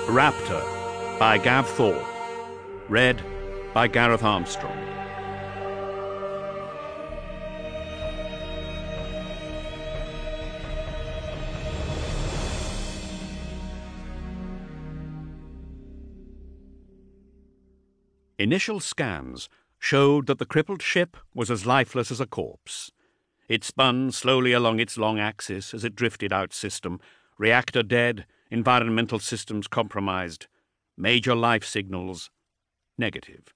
Raptor by Gav Thorpe. Read by Gareth Armstrong. Initial scans showed that the crippled ship was as lifeless as a corpse. It spun slowly along its long axis as it drifted out system, reactor dead, environmental systems compromised, major life signals negative.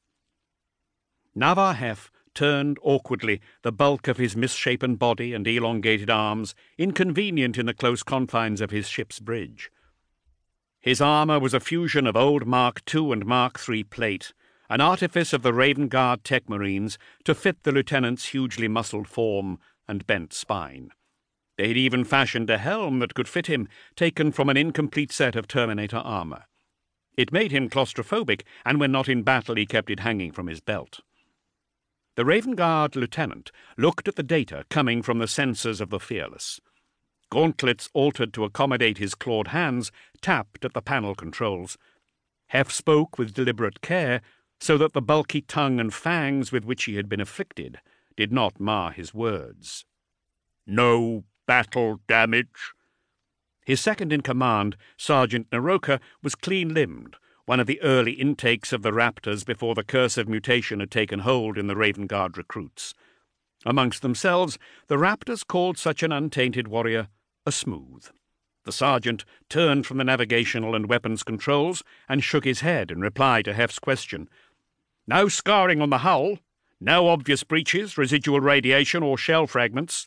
Navar Hef turned awkwardly, the bulk of his misshapen body and elongated arms inconvenient in the close confines of his ship's bridge. His armour was a fusion of old Mark II and Mark III plate, an artifice of the Raven Guard Tech Marines to fit the lieutenant's hugely muscled form and bent spine. They had even fashioned a helm that could fit him, taken from an incomplete set of Terminator armour. It made him claustrophobic, and when not in battle he kept it hanging from his belt. The Raven Guard lieutenant looked at the data coming from the sensors of the Fearless. Gauntlets altered to accommodate his clawed hands tapped at the panel controls. Hef spoke with deliberate care, so that the bulky tongue and fangs with which he had been afflicted did not mar his words. "No battle damage." His second-in-command, Sergeant Naroka, was clean-limbed, one of the early intakes of the Raptors before the curse of mutation had taken hold in the Raven Guard recruits. Amongst themselves, the Raptors called such an untainted warrior a smooth. The sergeant turned from the navigational and weapons controls and shook his head in reply to Hef's question. "No scarring on the hull, no obvious breaches, residual radiation or shell fragments."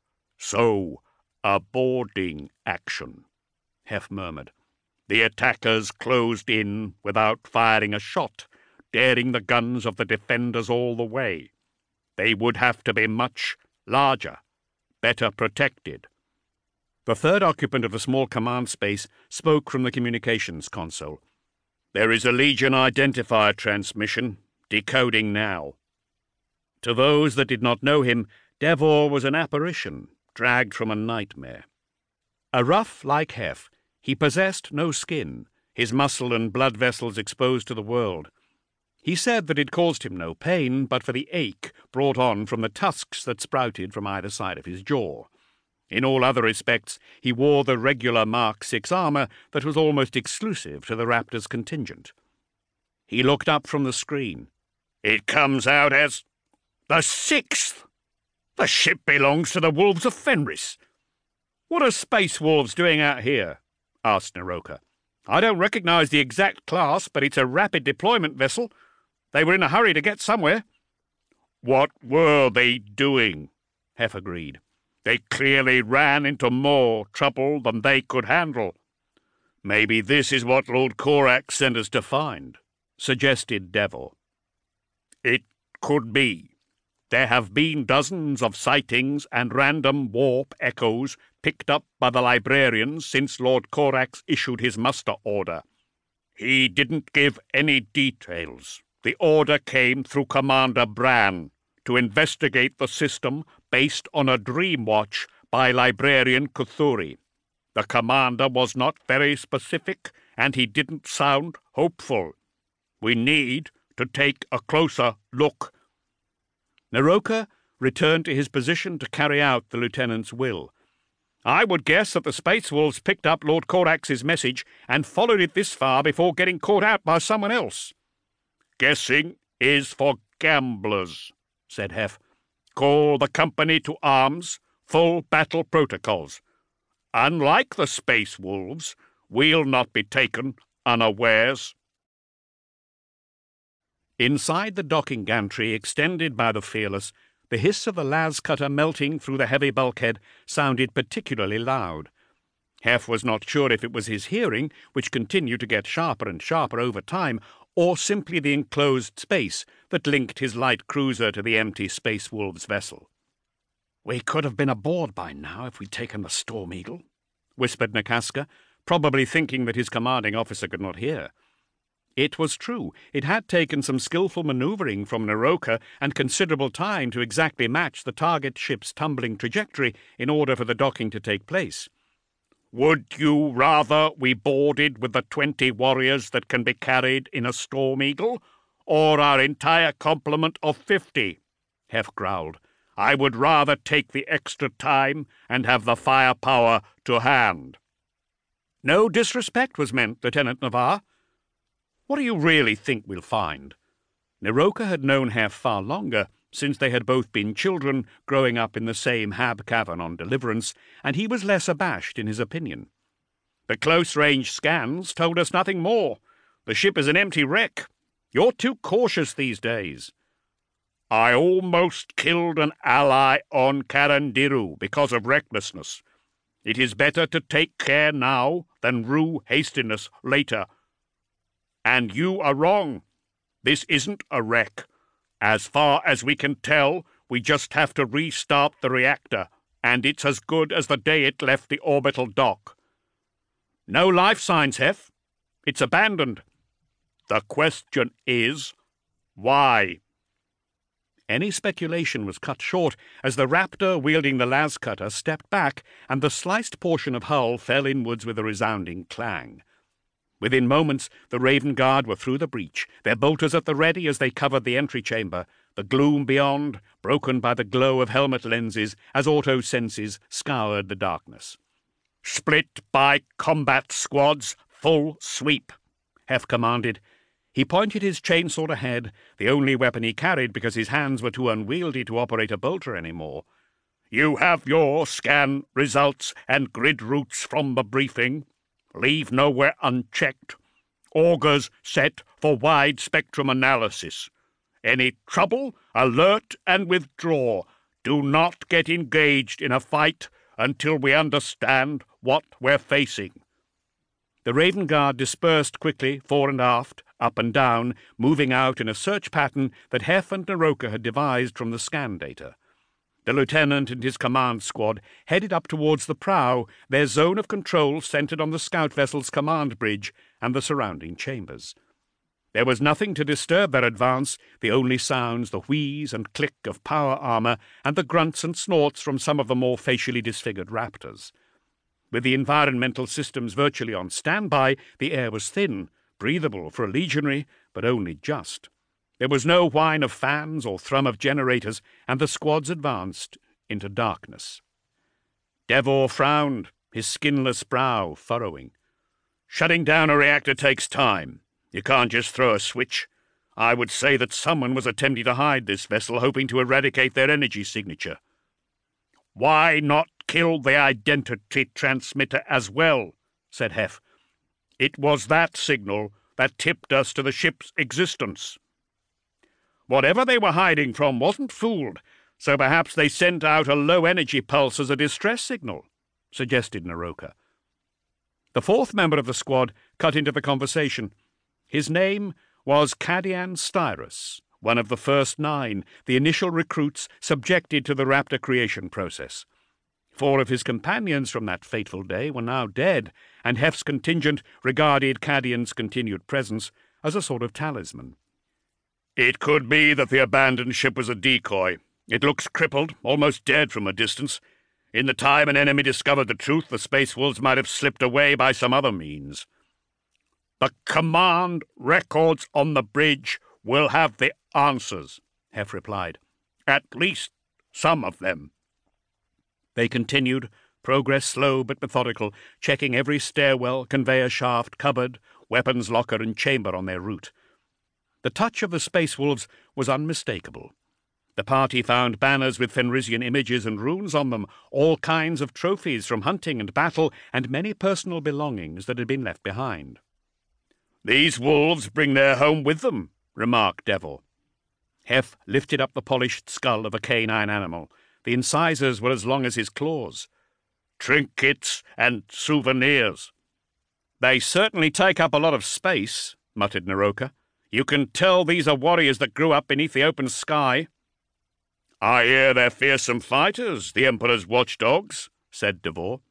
"So, a boarding action," Hef murmured. "The attackers closed in without firing a shot, daring the guns of the defenders all the way. They would have to be much larger, better protected." The third occupant of the small command space spoke from the communications console. "There is a Legion identifier transmission, decoding now." To those that did not know him, Devor was an apparition, dragged from a nightmare. A rough like Hef, he possessed no skin, his muscle and blood vessels exposed to the world. He said that it caused him no pain, but for the ache brought on from the tusks that sprouted from either side of his jaw. In all other respects, he wore the regular Mark VI armour that was almost exclusive to the Raptor's contingent. He looked up from the screen. "It comes out as the 6th! The ship belongs to the Wolves of Fenris." "What are Space Wolves doing out here?" asked Naroka. "I don't recognize the exact class, but it's a rapid deployment vessel. They were in a hurry to get somewhere." "What were they doing?" Hef agreed. "They clearly ran into more trouble than they could handle." "Maybe this is what Lord Korak sent us to find," suggested Devil. "It could be. There have been dozens of sightings and random warp echoes picked up by the librarians since Lord Korax issued his muster order. He didn't give any details. The order came through Commander Bran to investigate the system based on a dream watch by Librarian Kuthuri. The commander was not very specific, and he didn't sound hopeful. We need to take a closer look." Naroka returned to his position to carry out the lieutenant's will. "I would guess that the Space Wolves picked up Lord Korax's message and followed it this far before getting caught out by someone else." "Guessing is for gamblers," said Hef. "Call the company to arms, full battle protocols. Unlike the Space Wolves, we'll not be taken unawares." Inside the docking gantry extended by the Fearless, the hiss of the las cutter melting through the heavy bulkhead sounded particularly loud. Hef was not sure if it was his hearing, which continued to get sharper and sharper over time, or simply the enclosed space that linked his light cruiser to the empty Space Wolves vessel. "We could have been aboard by now if we'd taken the Storm Eagle," whispered Nakaska, probably thinking that his commanding officer could not hear. It was true. It had taken some skillful manoeuvring from Naroka and considerable time to exactly match the target ship's tumbling trajectory in order for the docking to take place. Would you rather we boarded with the 20 warriors that can be carried in a Storm Eagle, or our entire complement of 50? Hef growled. I would rather take the extra time and have the firepower to hand. No disrespect was meant, Lieutenant Navarre. What do you really think we'll find? Neroka had known Hef far longer, since they had both been children growing up in the same Hab cavern on Deliverance, and he was less abashed in his opinion. The close-range scans told us nothing more. The ship is an empty wreck. You're too cautious these days. I almost killed an ally on Carandiru because of recklessness. It is better to take care now than rue hastiness later. And you are wrong. This isn't a wreck. As far as we can tell, we just have to restart the reactor, and it's as good as the day it left the orbital dock. No life signs, Hef. It's abandoned. The question is, why? Any speculation was cut short as the Raptor wielding the las-cutter stepped back and the sliced portion of hull fell inwards with a resounding clang. Within moments, the Raven Guard were through the breach, their bolters at the ready as they covered the entry chamber, the gloom beyond broken by the glow of helmet lenses as auto senses scoured the darkness. "Split by combat squads, full sweep," Hef commanded. He pointed his chainsaw ahead, the only weapon he carried because his hands were too unwieldy to operate a bolter anymore. "You have your scan results and grid routes from the briefing. Leave nowhere unchecked. Augers set for wide-spectrum analysis. Any trouble, alert and withdraw. Do not get engaged in a fight until we understand what we're facing." The Raven Guard dispersed quickly fore and aft, up and down, moving out in a search pattern that Hef and Neroka had devised from the scan data. The lieutenant and his command squad headed up towards the prow, their zone of control centered on the scout vessel's command bridge and the surrounding chambers. There was nothing to disturb their advance, the only sounds the wheeze and click of power armor and the grunts and snorts from some of the more facially disfigured raptors. With the environmental systems virtually on standby, the air was thin, breathable for a legionary, but only just. There was no whine of fans or thrum of generators, and the squads advanced into darkness. Devor frowned, his skinless brow furrowing. "Shutting down a reactor takes time. You can't just throw a switch. I would say that someone was attempting to hide this vessel, hoping to eradicate their energy signature. Why not kill the identity transmitter as well?" said Hef. "It was that signal that tipped us to the ship's existence." "Whatever they were hiding from wasn't fooled, so perhaps they sent out a low-energy pulse as a distress signal," suggested Neroka. The fourth member of the squad cut into the conversation. His name was Cadian Styrus, one of the first 9, the initial recruits subjected to the Raptor creation process. 4 of his companions from that fateful day were now dead, and Hef's contingent regarded Cadian's continued presence as a sort of talisman. "It could be that the abandoned ship was a decoy. It looks crippled, almost dead from a distance. In the time an enemy discovered the truth, the Space Wolves might have slipped away by some other means." "The command records on the bridge will have the answers," Hef replied. "At least some of them." They continued, progress slow but methodical, checking every stairwell, conveyor shaft, cupboard, weapons locker, and chamber on their route. The touch of the Space Wolves was unmistakable. The party found banners with Fenrisian images and runes on them, all kinds of trophies from hunting and battle, and many personal belongings that had been left behind. "These wolves bring their home with them," remarked Devil. Hef lifted up the polished skull of a canine animal. The incisors were as long as his claws. "Trinkets and souvenirs." "They certainly take up a lot of space," muttered Neroka. "You can tell these are warriors that grew up beneath the open sky." "I hear they're fearsome fighters, the Emperor's watchdogs," said Devor.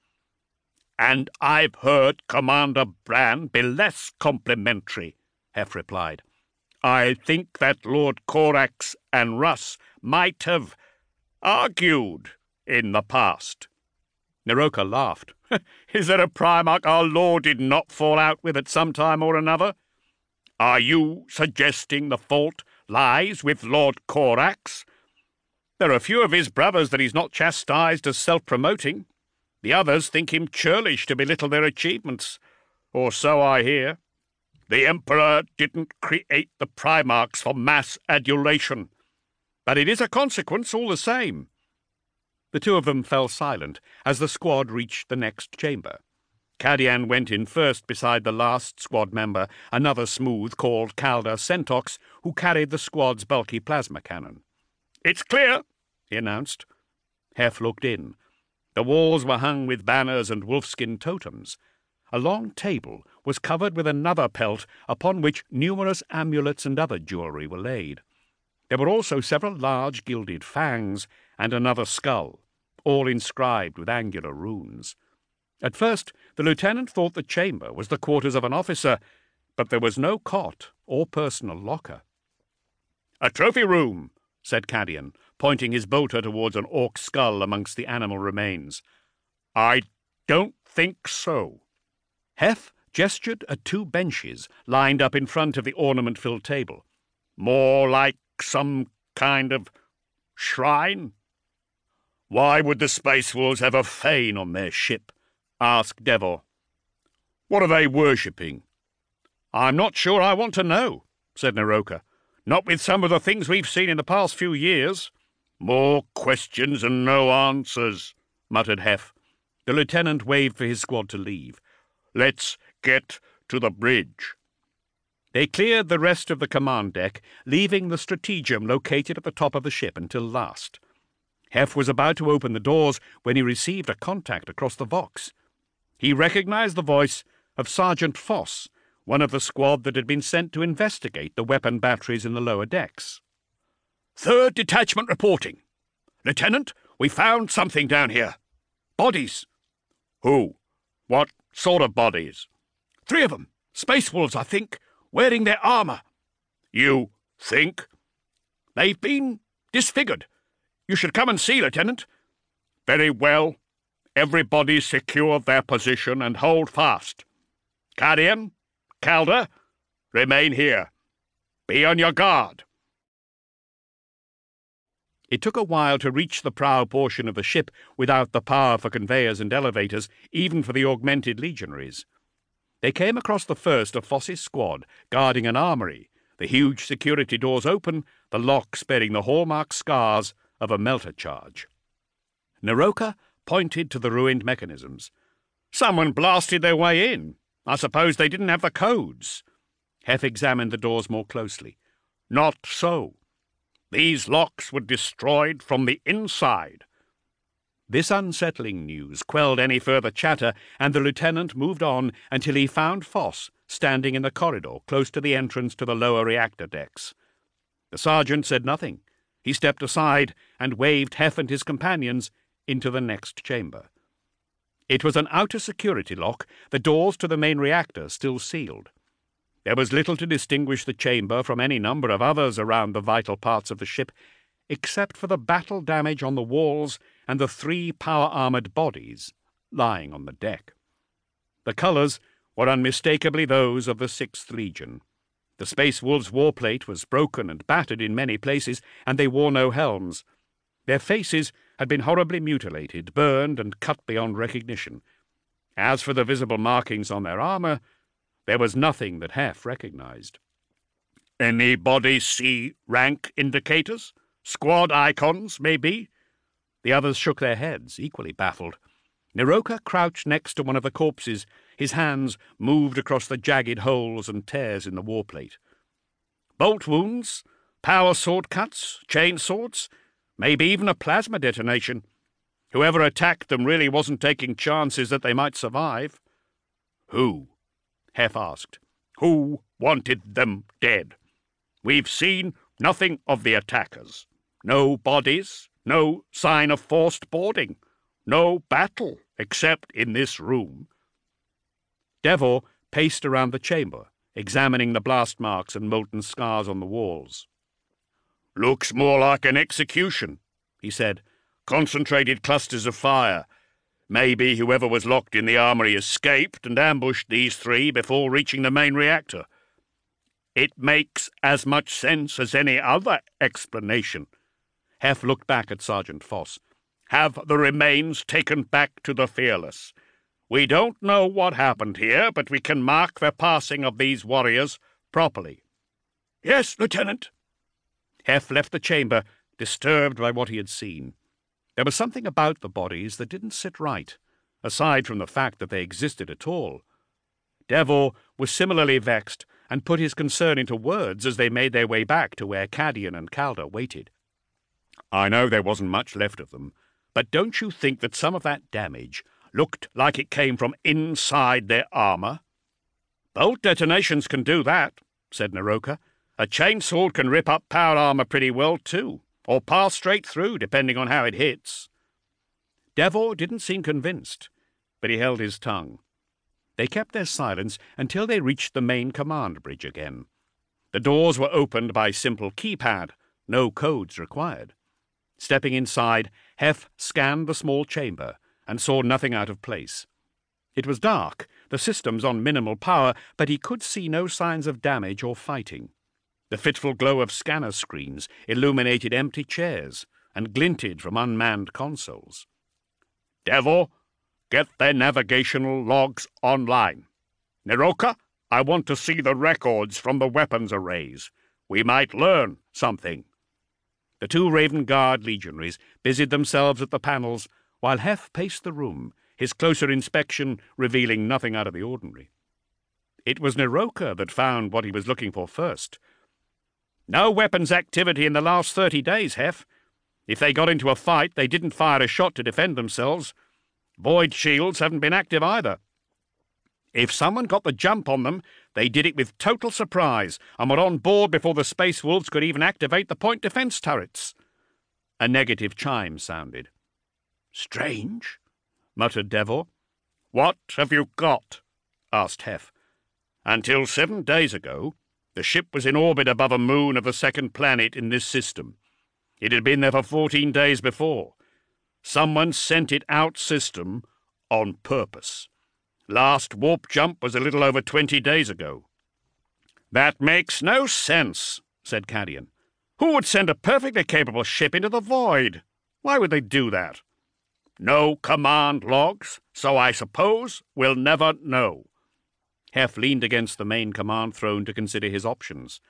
"And I've heard Commander Bran be less complimentary," Hef replied. "I think that Lord Corax and Russ might have argued in the past." Neroka laughed. Is there a Primarch our Lord did not fall out with at some time or another? Are you suggesting the fault lies with Lord Corax? There are a few of his brothers that he's not chastised as self-promoting. The others think him churlish to belittle their achievements, or so I hear. The Emperor didn't create the Primarchs for mass adulation, but it is a consequence all the same. The two of them fell silent as the squad reached the next chamber. Cadian went in first beside the last squad member, another smooth called Calder Sentox, who carried the squad's bulky plasma cannon. "It's clear," he announced. Hef looked in. The walls were hung with banners and wolfskin totems. A long table was covered with another pelt upon which numerous amulets and other jewellery were laid. There were also several large gilded fangs and another skull, all inscribed with angular runes. At first the lieutenant thought the chamber was the quarters of an officer, but there was no cot or personal locker. "A trophy room," said Cadian, pointing his bolter towards an orc skull amongst the animal remains. "I don't think so." Hef gestured at two benches lined up in front of the ornament-filled table. "More like some kind of shrine?" "Why would the Space Wolves have a fane on their ship?" asked Devor. "What are they worshipping?" "I'm not sure I want to know," said Naroka. "Not with some of the things we've seen in the past few years." "More questions and no answers," muttered Hef. The lieutenant waved for his squad to leave. "Let's get to the bridge." They cleared the rest of the command deck, leaving the stratagem located at the top of the ship until last. Hef was about to open the doors when he received a contact across the Vox. He recognized the voice of Sergeant Foss, one of the squad that had been sent to investigate the weapon batteries in the lower decks. "Third detachment reporting. Lieutenant, we found something down here. Bodies." "Who? What sort of bodies?" "3 of them. Space Wolves, I think, wearing their armour." "You think?" "They've been disfigured. You should come and see, Lieutenant." "Very well. Everybody secure their position and hold fast. Cadian, Calder, remain here. Be on your guard." It took a while to reach the prow portion of the ship without the power for conveyors and elevators, even for the augmented legionaries. They came across the first of Foss's squad, guarding an armory, the huge security doors open, the locks bearing the hallmark scars of a melter charge. Naroka pointed to the ruined mechanisms. "Someone blasted their way in. I suppose they didn't have the codes." Hef examined the doors more closely. "Not so. These locks were destroyed from the inside." This unsettling news quelled any further chatter, and the lieutenant moved on until he found Foss standing in the corridor close to the entrance to the lower reactor decks. The sergeant said nothing. He stepped aside and waved Hef and his companions into the next chamber. It was an outer security lock, the doors to the main reactor still sealed. There was little to distinguish the chamber from any number of others around the vital parts of the ship, except for the battle damage on the walls and the 3 power-armoured bodies lying on the deck. The colours were unmistakably those of the 6th Legion. The Space Wolves' warplate was broken and battered in many places, and they wore no helms. Their faces had been horribly mutilated, burned, and cut beyond recognition. As for the visible markings on their armour, there was nothing that Hef recognized. "Anybody see rank indicators? Squad icons, maybe?" The others shook their heads, equally baffled. Naroka crouched next to one of the corpses. His hands moved across the jagged holes and tears in the warplate. "Bolt wounds, power sword cuts, chain swords, maybe even a plasma detonation. Whoever attacked them really wasn't taking chances that they might survive." "Who?" Hef asked. "Who wanted them dead? We've seen nothing of the attackers. No bodies, no sign of forced boarding, no battle except in this room." Devor paced around the chamber, examining the blast marks and molten scars on the walls. "Looks more like an execution," he said. "Concentrated clusters of fire. Maybe whoever was locked in the armory escaped and ambushed these three before reaching the main reactor. It makes as much sense as any other explanation. Hef looked back at Sergeant Foss. Have the remains taken back to the Fearless. We don't know what happened here, but we can mark the passing of these warriors properly. Yes, Lieutenant. Hef left the chamber, disturbed by what he had seen. There was something about the bodies that didn't sit right, aside from the fact that they existed at all. Devor was similarly vexed, and put his concern into words as they made their way back to where Cadian and Calder waited. I know there wasn't much left of them, but don't you think that some of that damage looked like it came from inside their armor? Bolt detonations can do that, said Naroka. A chainsword can rip up power armor pretty well, too, or pass straight through, depending on how it hits. Devor didn't seem convinced, but he held his tongue. They kept their silence until they reached the main command bridge again. The doors were opened by simple keypad, no codes required. Stepping inside, Hef scanned the small chamber and saw nothing out of place. It was dark, the systems on minimal power, but he could see no signs of damage or fighting. The fitful glow of scanner screens illuminated empty chairs and glinted from unmanned consoles. Devil, get their navigational logs online. Naroka, I want to see the records from the weapons arrays. We might learn something. The two Raven Guard legionaries busied themselves at the panels, while Hef paced the room, his closer inspection revealing nothing out of the ordinary. It was Naroka that found what he was looking for first. No weapons activity in the last 30 days, Hef. If they got into a fight, they didn't fire a shot to defend themselves. Void shields haven't been active either. If someone got the jump on them, they did it with total surprise and were on board before the Space Wolves could even activate the point defense turrets. A negative chime sounded. Strange, muttered Devor. What have you got? Asked Hef. Until 7 days ago, the ship was in orbit above a moon of the second planet in this system. It had been there for 14 days before. Someone sent it out system on purpose. Last warp jump was a little over 20 days ago. That makes no sense, said Cadian. Who would send a perfectly capable ship into the void? Why would they do that? No command logs, so I suppose we'll never know. Hef leaned against the main command throne to consider his options.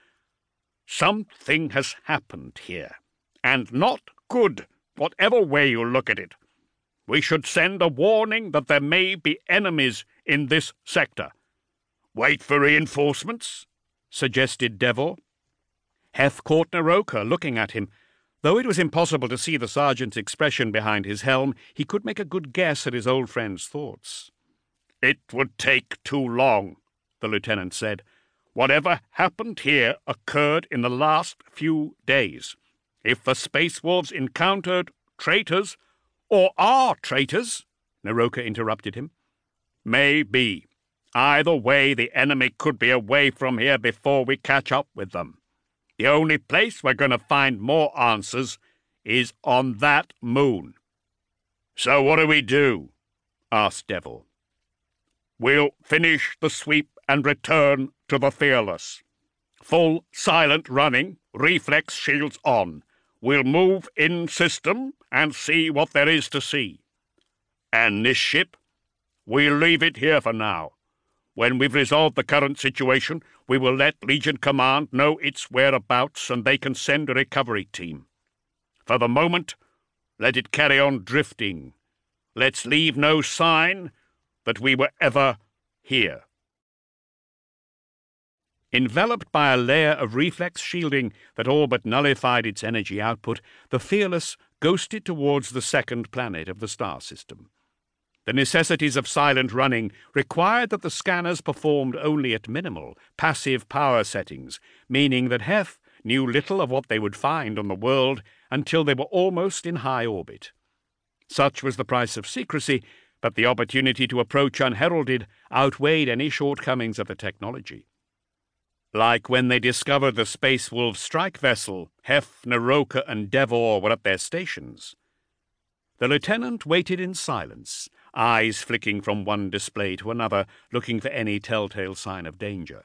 Something has happened here, and not good, whatever way you look at it. We should send a warning that there may be enemies in this sector. Wait for reinforcements, suggested Devor. Hef caught Naroka looking at him. Though it was impossible to see the sergeant's expression behind his helm, he could make a good guess at his old friend's thoughts. It would take too long, the lieutenant said. Whatever happened here occurred in the last few days. If the Space Wolves encountered traitors, or are traitors, Naroka interrupted him. Maybe. Either way, the enemy could be away from here before we catch up with them. The only place we're going to find more answers is on that moon. So what do we do? Asked Devil. We'll finish the sweep and return to the Fearless. Full silent running, reflex shields on. We'll move in system and see what there is to see. And this ship, we'll leave it here for now. When we've resolved the current situation, we will let Legion Command know its whereabouts and they can send a recovery team. For the moment, let it carry on drifting. Let's leave no sign that we were ever here. Enveloped by a layer of reflex shielding that all but nullified its energy output, the Fearless ghosted towards the second planet of the star system. The necessities of silent running required that the scanners performed only at minimal, passive power settings, meaning that Hef knew little of what they would find on the world until they were almost in high orbit. Such was the price of secrecy, but the opportunity to approach unheralded outweighed any shortcomings of the technology. Like when they discovered the Space Wolf strike vessel, Hef, Naroka, and Devor were at their stations. The lieutenant waited in silence, eyes flicking from one display to another, looking for any telltale sign of danger.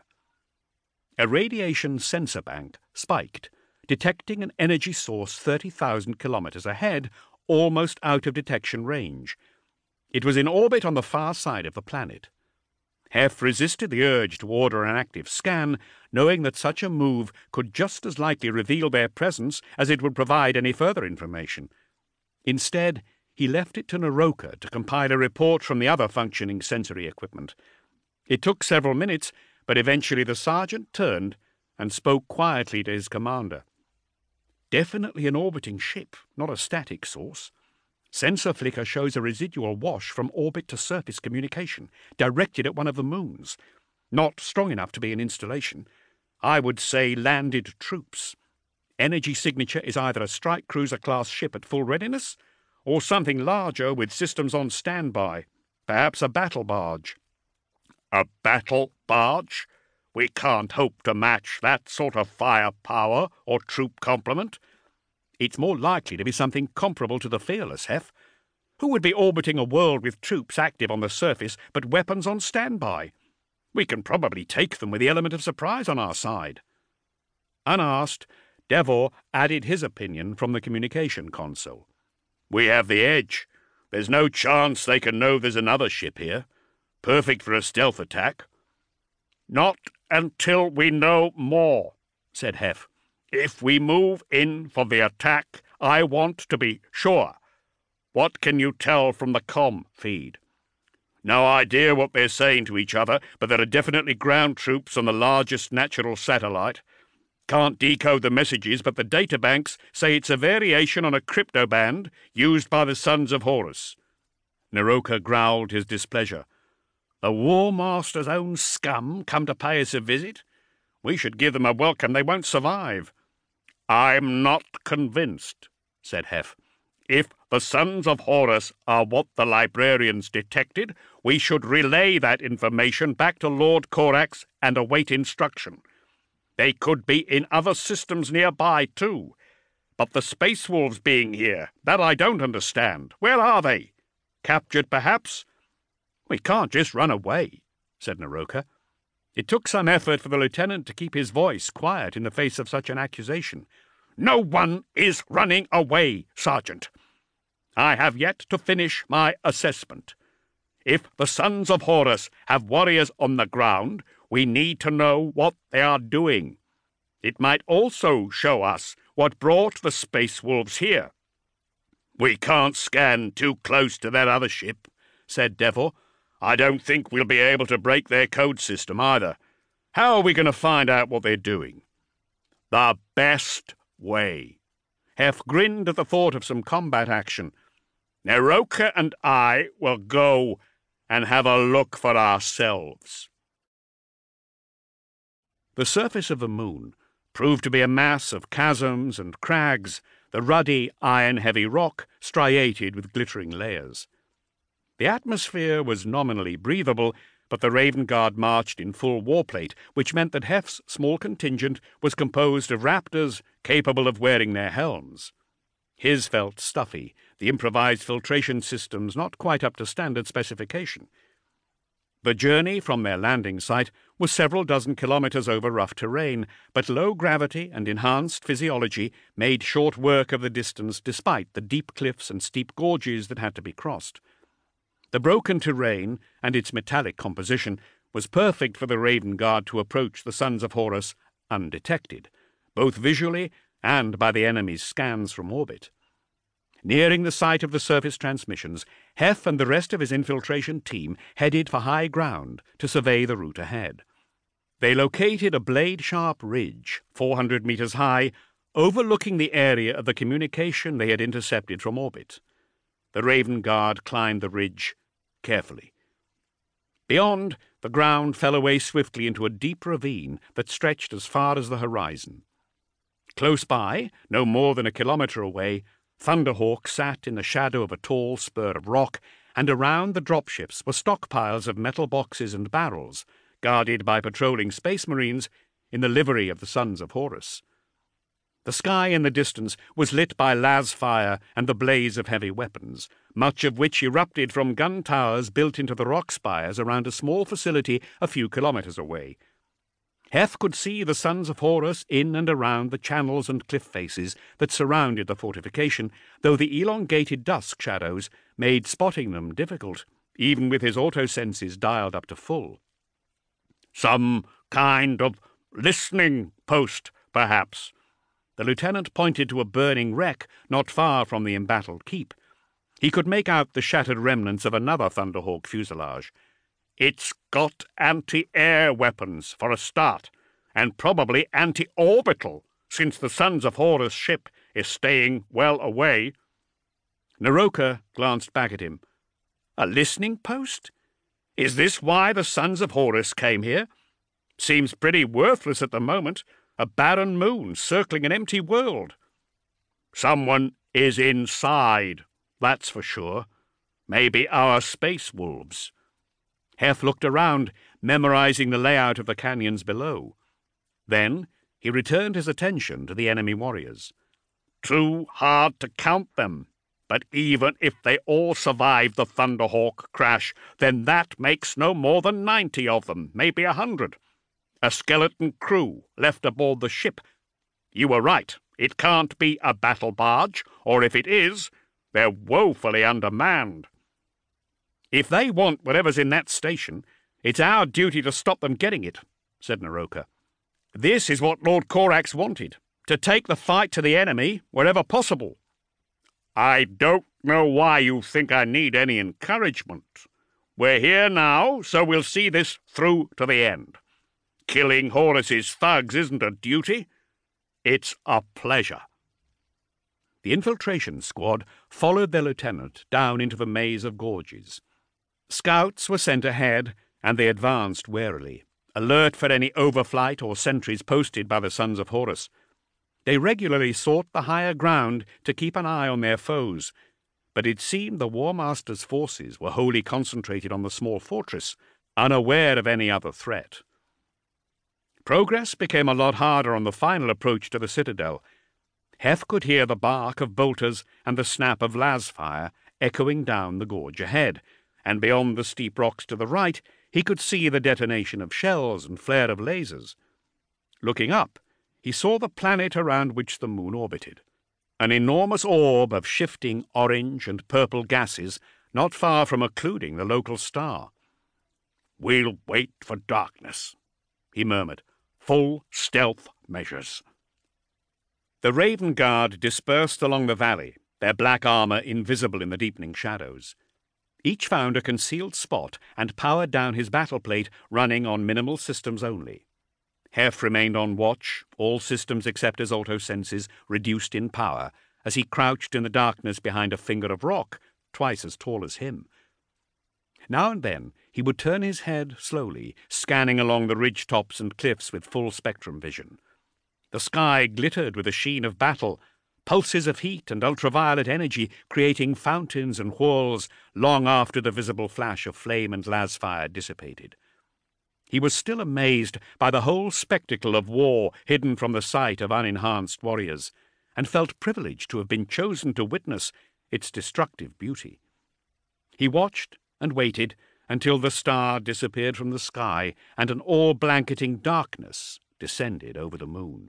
A radiation sensor bank spiked, detecting an energy source 30,000 kilometers ahead, almost out of detection range. It was in orbit on the far side of the planet. Hef resisted the urge to order an active scan, knowing that such a move could just as likely reveal their presence as it would provide any further information. Instead, he left it to Noroka to compile a report from the other functioning sensory equipment. It took several minutes, but eventually the sergeant turned and spoke quietly to his commander. "Definitely an orbiting ship, not a static source. Sensor flicker shows a residual wash from orbit to surface communication, directed at one of the moons. Not strong enough to be an installation. I would say landed troops. Energy signature is either a strike cruiser-class ship at full readiness, or something larger with systems on standby, perhaps a battle barge." "A battle barge? We can't hope to match that sort of firepower or troop complement." "It's more likely to be something comparable to the Fearless, Hef. Who would be orbiting a world with troops active on the surface but weapons on standby? We can probably take them with the element of surprise on our side." Unasked, Devor added his opinion from the communication console. "We have the edge. There's no chance they can know there's another ship here. Perfect for a stealth attack." "Not until we know more," said Hef. "If we move in for the attack, I want to be sure. What can you tell from the comm feed?" "No idea what they're saying to each other, but there are definitely ground troops on the largest natural satellite. Can't decode the messages, but the databanks say it's a variation on a cryptoband used by the Sons of Horus." Noroka growled his displeasure. "The War Master's own scum come to pay us a visit? We should give them a welcome they won't survive." "I'm not convinced," said Hef. "If the Sons of Horus are what the librarians detected, we should relay that information back to Lord Corax and await instruction. They could be in other systems nearby, too. But the Space Wolves being here, that I don't understand. Where are they? Captured, perhaps?" "We can't just run away," said Noroka. It took some effort for the lieutenant to keep his voice quiet in the face of such an accusation. "No one is running away, Sergeant. I have yet to finish my assessment. If the Sons of Horus have warriors on the ground, we need to know what they are doing. It might also show us what brought the Space Wolves here." "We can't scan too close to that other ship," said Devil. "I don't think we'll be able to break their code system either. How are we going to find out what they're doing?" "The best way." Hef grinned at the thought of some combat action. "Noroka and I will go and have a look for ourselves." The surface of the moon proved to be a mass of chasms and crags, the ruddy, iron-heavy rock striated with glittering layers. The atmosphere was nominally breathable, but the Raven Guard marched in full warplate, which meant that Hef's small contingent was composed of raptors capable of wearing their helms. His felt stuffy, the improvised filtration systems not quite up to standard specification. The journey from their landing site was several dozen kilometers over rough terrain, but low gravity and enhanced physiology made short work of the distance despite the deep cliffs and steep gorges that had to be crossed. The broken terrain and its metallic composition was perfect for the Raven Guard to approach the Sons of Horus undetected, both visually and by the enemy's scans from orbit. Nearing the site of the surface transmissions, Hef and the rest of his infiltration team headed for high ground to survey the route ahead. They located a blade-sharp ridge, 400 meters high, overlooking the area of the communication they had intercepted from orbit. The Raven Guard climbed the ridge carefully. Beyond, the ground fell away swiftly into a deep ravine that stretched as far as the horizon. Close by, no more than a kilometer away, Thunderhawk sat in the shadow of a tall spur of rock, and around the dropships were stockpiles of metal boxes and barrels, guarded by patrolling space marines in the livery of the Sons of Horus. The sky in the distance was lit by las fire and the blaze of heavy weapons, much of which erupted from gun towers built into the rock spires around a small facility a few kilometers away. Heth could see the sons of Horus in and around the channels and cliff faces that surrounded the fortification, though the elongated dusk shadows made spotting them difficult, even with his auto-senses dialed up to full. "Some kind of listening post, perhaps." The lieutenant pointed to a burning wreck not far from the embattled keep. He could make out the shattered remnants of another Thunderhawk fuselage. "It's got anti-air weapons, for a start, and probably anti-orbital, since the Sons of Horus ship is staying well away." Naroka glanced back at him. "A listening post? Is this why the Sons of Horus came here? Seems pretty worthless at the moment. A barren moon circling an empty world." "Someone is inside, that's for sure. Maybe our space wolves." Heth looked around, memorizing the layout of the canyons below. Then he returned his attention to the enemy warriors. "Too hard to count them, but even if they all survive the Thunderhawk crash, then that makes no more than 90 of them, maybe 100. A skeleton crew left aboard the ship. You were right, it can't be a battle barge, or if it is, they're woefully undermanned." "If they want whatever's in that station, it's our duty to stop them getting it," said Naroka. "This is what Lord Corax wanted, to take the fight to the enemy wherever possible." "I don't know why you think I need any encouragement. We're here now, so we'll see this through to the end. Killing Horus's thugs isn't a duty, it's a pleasure." The infiltration squad followed their lieutenant down into the maze of gorges. Scouts were sent ahead, and they advanced warily, alert for any overflight or sentries posted by the Sons of Horus. They regularly sought the higher ground to keep an eye on their foes, but it seemed the War Master's forces were wholly concentrated on the small fortress, unaware of any other threat. Progress became a lot harder on the final approach to the citadel. Heth could hear the bark of bolters and the snap of lasfire echoing down the gorge ahead, and beyond the steep rocks to the right he could see the detonation of shells and flare of lasers. Looking up, he saw the planet around which the moon orbited, an enormous orb of shifting orange and purple gases not far from occluding the local star. "We'll wait for darkness," he murmured. "Full stealth measures." The Raven Guard dispersed along the valley, their black armor invisible in the deepening shadows. Each found a concealed spot and powered down his battle plate, running on minimal systems only. Heth remained on watch, all systems except his auto-senses reduced in power, as he crouched in the darkness behind a finger of rock twice as tall as him. Now and then he would turn his head slowly, scanning along the ridge tops and cliffs with full-spectrum vision. The sky glittered with a sheen of battle, pulses of heat and ultraviolet energy creating fountains and whirls long after the visible flash of flame and lasfire dissipated. He was still amazed by the whole spectacle of war hidden from the sight of unenhanced warriors, and felt privileged to have been chosen to witness its destructive beauty. He watched and waited until the star disappeared from the sky and an all-blanketing darkness descended over the moon.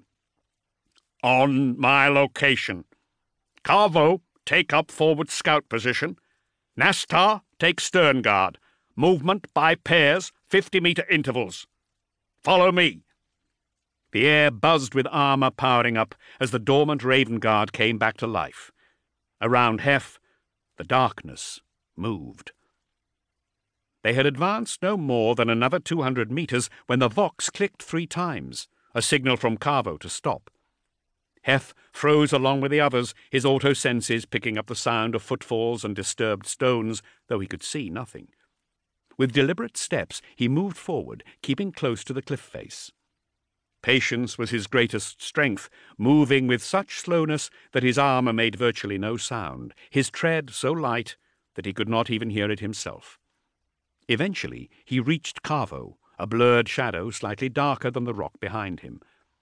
"On my location. Carvo, take up forward scout position. Nastar, take stern guard. Movement by pairs, 50-meter intervals. Follow me." The air buzzed with armor powering up as the dormant Raven Guard came back to life. Around Heth, the darkness moved. They had advanced no more than another 200 meters when the Vox clicked 3 times, a signal from Carvo to stop. Heth froze along with the others, his auto-senses picking up the sound of footfalls and disturbed stones, though he could see nothing. With deliberate steps he moved forward, keeping close to the cliff face. Patience was his greatest strength, moving with such slowness that his armor made virtually no sound, his tread so light that he could not even hear it himself. Eventually he reached Carvo, a blurred shadow slightly darker than the rock behind him.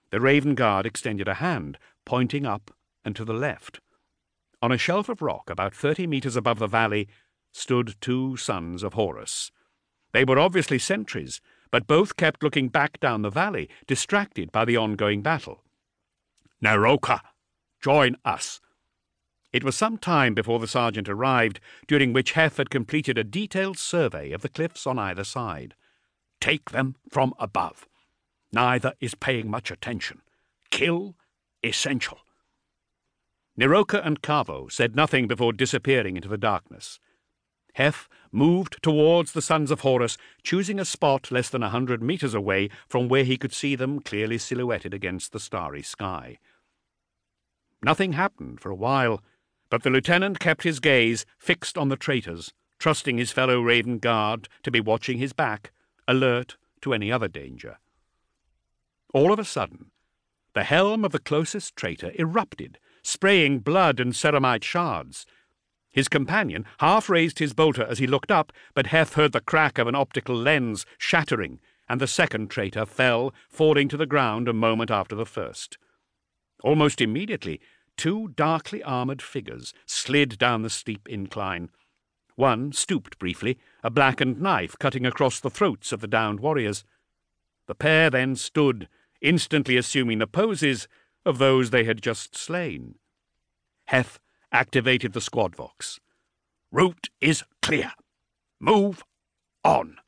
The Raven Guard extended a hand, pointing up and to the left. On a shelf of rock about 30 meters above the valley stood two sons of Horus. They were obviously sentries, but both kept looking back down the valley, distracted by the ongoing battle. "Neroka, join us." It was some time before the sergeant arrived, during which Hef had completed a detailed survey of the cliffs on either side. "Take them from above. Neither is paying much attention. Kill essential." Neroka and Kavo said nothing before disappearing into the darkness. Hef moved towards the Sons of Horus, choosing a spot less than 100 meters away from where he could see them clearly silhouetted against the starry sky. Nothing happened for a while, but the lieutenant kept his gaze fixed on the traitors, trusting his fellow Raven Guard to be watching his back, alert to any other danger. All of a sudden, the helm of the closest traitor erupted, spraying blood and ceramite shards. His companion half raised his bolter as he looked up, but Hef heard the crack of an optical lens shattering, and the second traitor fell, falling to the ground a moment after the first. Almost immediately, two darkly armoured figures slid down the steep incline. One stooped briefly, a blackened knife cutting across the throats of the downed warriors. The pair then stood, instantly assuming the poses of those they had just slain. Hef activated the squad vox. "Route is clear. Move on."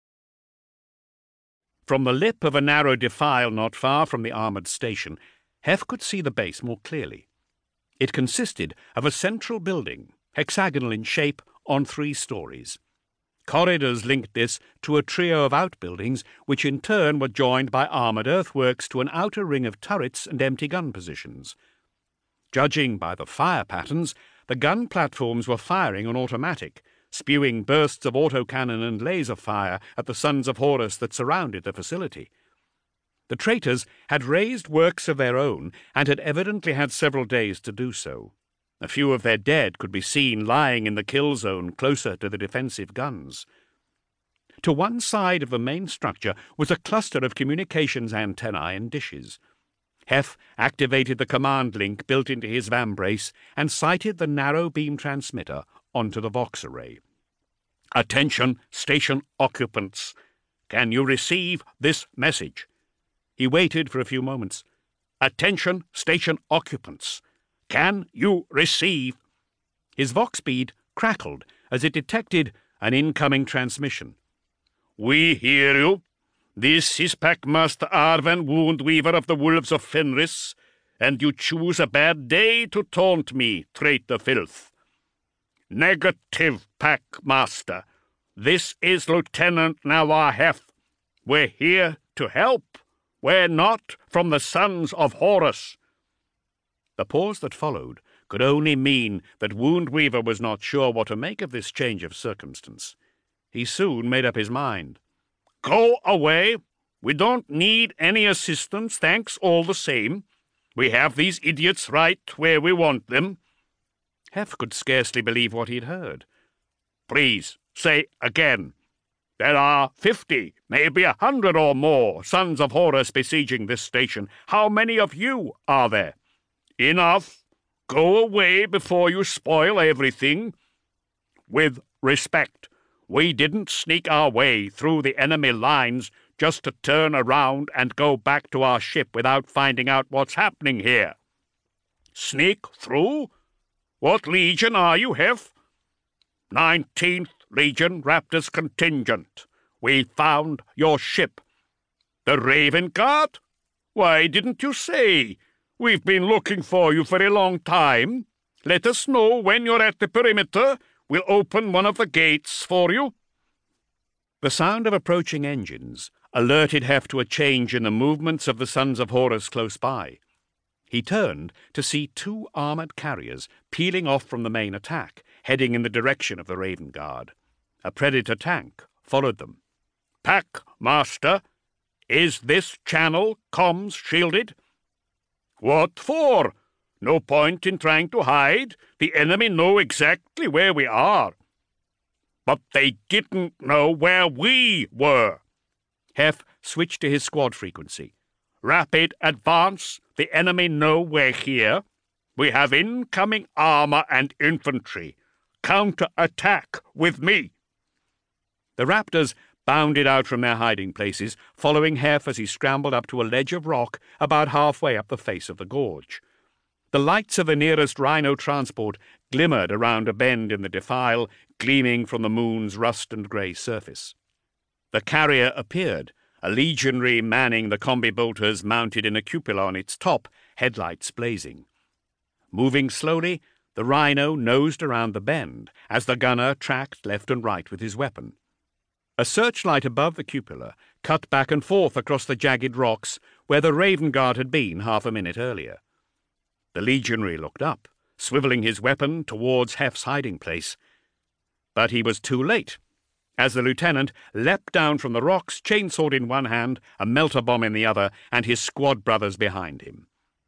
From the lip of a narrow defile not far from the armoured station, Hef could see the base more clearly. It consisted of a central building, hexagonal in shape, on 3 stories. Corridors linked this to a trio of outbuildings, which in turn were joined by armoured earthworks to an outer ring of turrets and empty gun positions. Judging by the fire patterns, the gun platforms were firing on automatic, spewing bursts of autocannon and laser fire at the Sons of Horus that surrounded the facility. The traitors had raised works of their own, and had evidently had several days to do so. A few of their dead could be seen lying in the kill zone closer to the defensive guns. To one side of the main structure was a cluster of communications antennae and dishes. Hef activated the command link built into his vambrace and sighted the narrow beam transmitter onto the Vox array. "Attention, station occupants. Can you receive this message?" He waited for a few moments. "Attention, station occupants. Can you receive?" His Vox bead crackled as it detected an incoming transmission. "We hear you. This is Packmaster Arven, Woundweaver of the Wolves of Fenris, and you choose a bad day to taunt me, traitor filth." "Negative, Packmaster. This is Lieutenant Nawar Hef. We're here to help. We're not from the Sons of Horus." The pause that followed could only mean that Woundweaver was not sure what to make of this change of circumstance. He soon made up his mind. "Go away. We don't need any assistance, thanks all the same. We have these idiots right where we want them." Hef could scarcely believe what he'd heard. "Please, say again. There are 50, maybe 100 or more Sons of Horus besieging this station. How many of you are there?" "Enough. Go away before you spoil everything." "With respect, we didn't sneak our way through the enemy lines just to turn around and go back to our ship without finding out what's happening here." "Sneak through? What legion are you, Hef?" 19th Legion Raptors Contingent. We found your ship." "The Raven Guard? Why didn't you say? We've been looking for you for a long time. Let us know when you're at the perimeter. We'll open one of the gates for you." The sound of approaching engines alerted Hef to a change in the movements of the Sons of Horus close by. He turned to see 2 armoured carriers peeling off from the main attack, heading in the direction of the Raven Guard. A Predator tank followed them. "Packmaster, is this channel comms shielded?" "What for? No point in trying to hide. The enemy know exactly where we are." "But they didn't know where we were." Hef switched to his squad frequency. Rapid advance. The enemy know we're here. We have incoming armor and infantry. Counter-attack with me." The raptors bounded out from their hiding places, following Hef as he scrambled up to a ledge of rock about halfway up the face of the gorge. The lights of the nearest rhino transport glimmered around a bend in the defile, gleaming from the moon's rust and grey surface. The carrier appeared, a legionary manning the combi bolters mounted in a cupola on its top, headlights blazing. Moving slowly, the rhino nosed around the bend as the gunner tracked left and right with his weapon. A searchlight above the cupola cut back and forth across the jagged rocks where the Raven Guard had been half a minute earlier. The legionary looked up, swivelling his weapon towards Hef's hiding place. But he was too late, as the lieutenant leapt down from the rocks, chainsword in one hand, a melter bomb in the other, and his squad brothers behind him.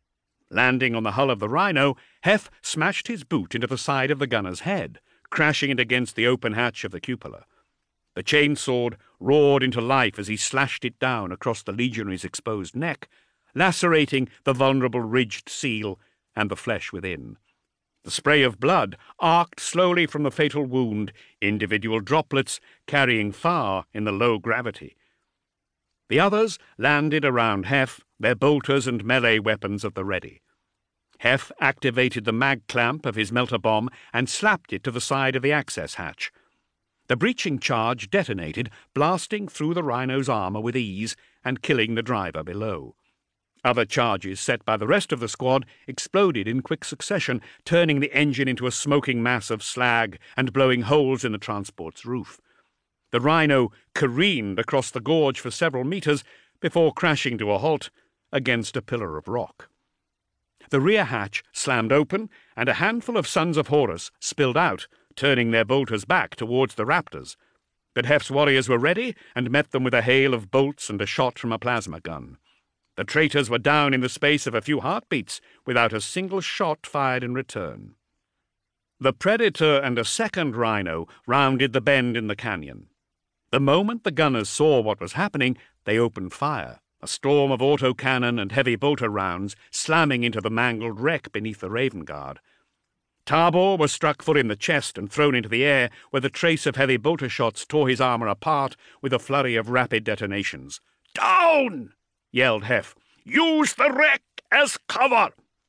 Landing on the hull of the rhino, Hef smashed his boot into the side of the gunner's head, crashing it against the open hatch of the cupola. The chainsword roared into life as he slashed it down across the legionary's exposed neck, lacerating the vulnerable ridged seal and the flesh within. The spray of blood arced slowly from the fatal wound, individual droplets carrying far in the low gravity. The others landed around Hef, their bolters and melee weapons at the ready. Hef activated the mag clamp of his melter bomb and slapped it to the side of the access hatch. The breaching charge detonated, blasting through the rhino's armor with ease and killing the driver below. Other charges set by the rest of the squad exploded in quick succession, turning the engine into a smoking mass of slag and blowing holes in the transport's roof. The rhino careened across the gorge for several meters before crashing to a halt against a pillar of rock. The rear hatch slammed open, and a handful of Sons of Horus spilled out, turning their bolters back towards the raptors. But Hef's warriors were ready and met them with a hail of bolts and a shot from a plasma gun. The traitors were down in the space of a few heartbeats, without a single shot fired in return. The Predator and a second rhino rounded the bend in the canyon. The moment the gunners saw what was happening, they opened fire, a storm of autocannon and heavy bolter rounds slamming into the mangled wreck beneath the Raven Guard. Tabor was struck full in the chest and thrown into the air, where the trace of heavy bolter shots tore his armor apart with a flurry of rapid detonations. "Down!" yelled Hef. "Use the wreck as cover!"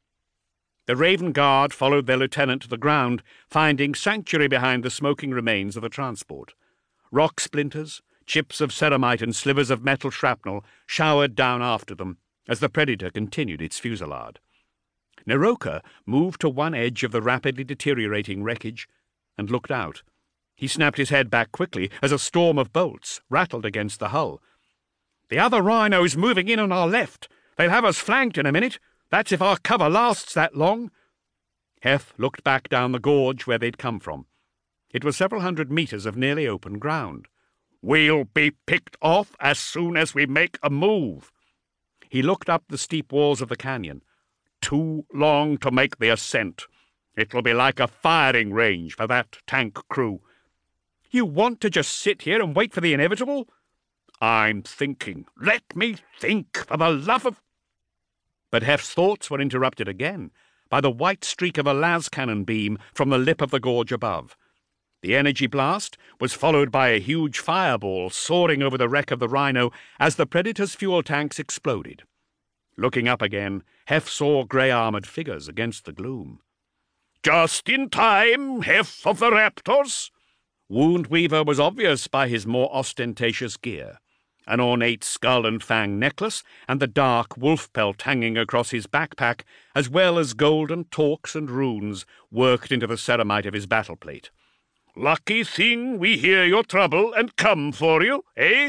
The Raven Guard followed their lieutenant to the ground, finding sanctuary behind the smoking remains of the transport. Rock splinters, chips of ceramite and slivers of metal shrapnel showered down after them as the Predator continued its fusillade. Neroka moved to one edge of the rapidly deteriorating wreckage and looked out. He snapped his head back quickly as a storm of bolts rattled against the hull. "The other rhino's moving in on our left. They'll have us flanked in a minute. That's if our cover lasts that long." Hef looked back down the gorge where they'd come from. It was several hundred meters of nearly open ground. "We'll be picked off as soon as we make a move." He looked up the steep walls of the canyon. "Too long to make the ascent. It'll be like a firing range for that tank crew." "You want to just sit here and wait for the inevitable?" "I'm thinking. Let me think, for the love of—" But Hef's thoughts were interrupted again by the white streak of a las cannon beam from the lip of the gorge above. The energy blast was followed by a huge fireball soaring over the wreck of the rhino as the Predator's fuel tanks exploded. Looking up again, Hef saw grey-armoured figures against the gloom. "Just in time, Hef of the Raptors!" Woundweaver was obvious by his more ostentatious gear. An ornate skull and fang necklace, and the dark wolf pelt hanging across his backpack, as well as golden torques and runes worked into the ceramite of his battle plate. "Lucky thing we hear your trouble and come for you, eh?"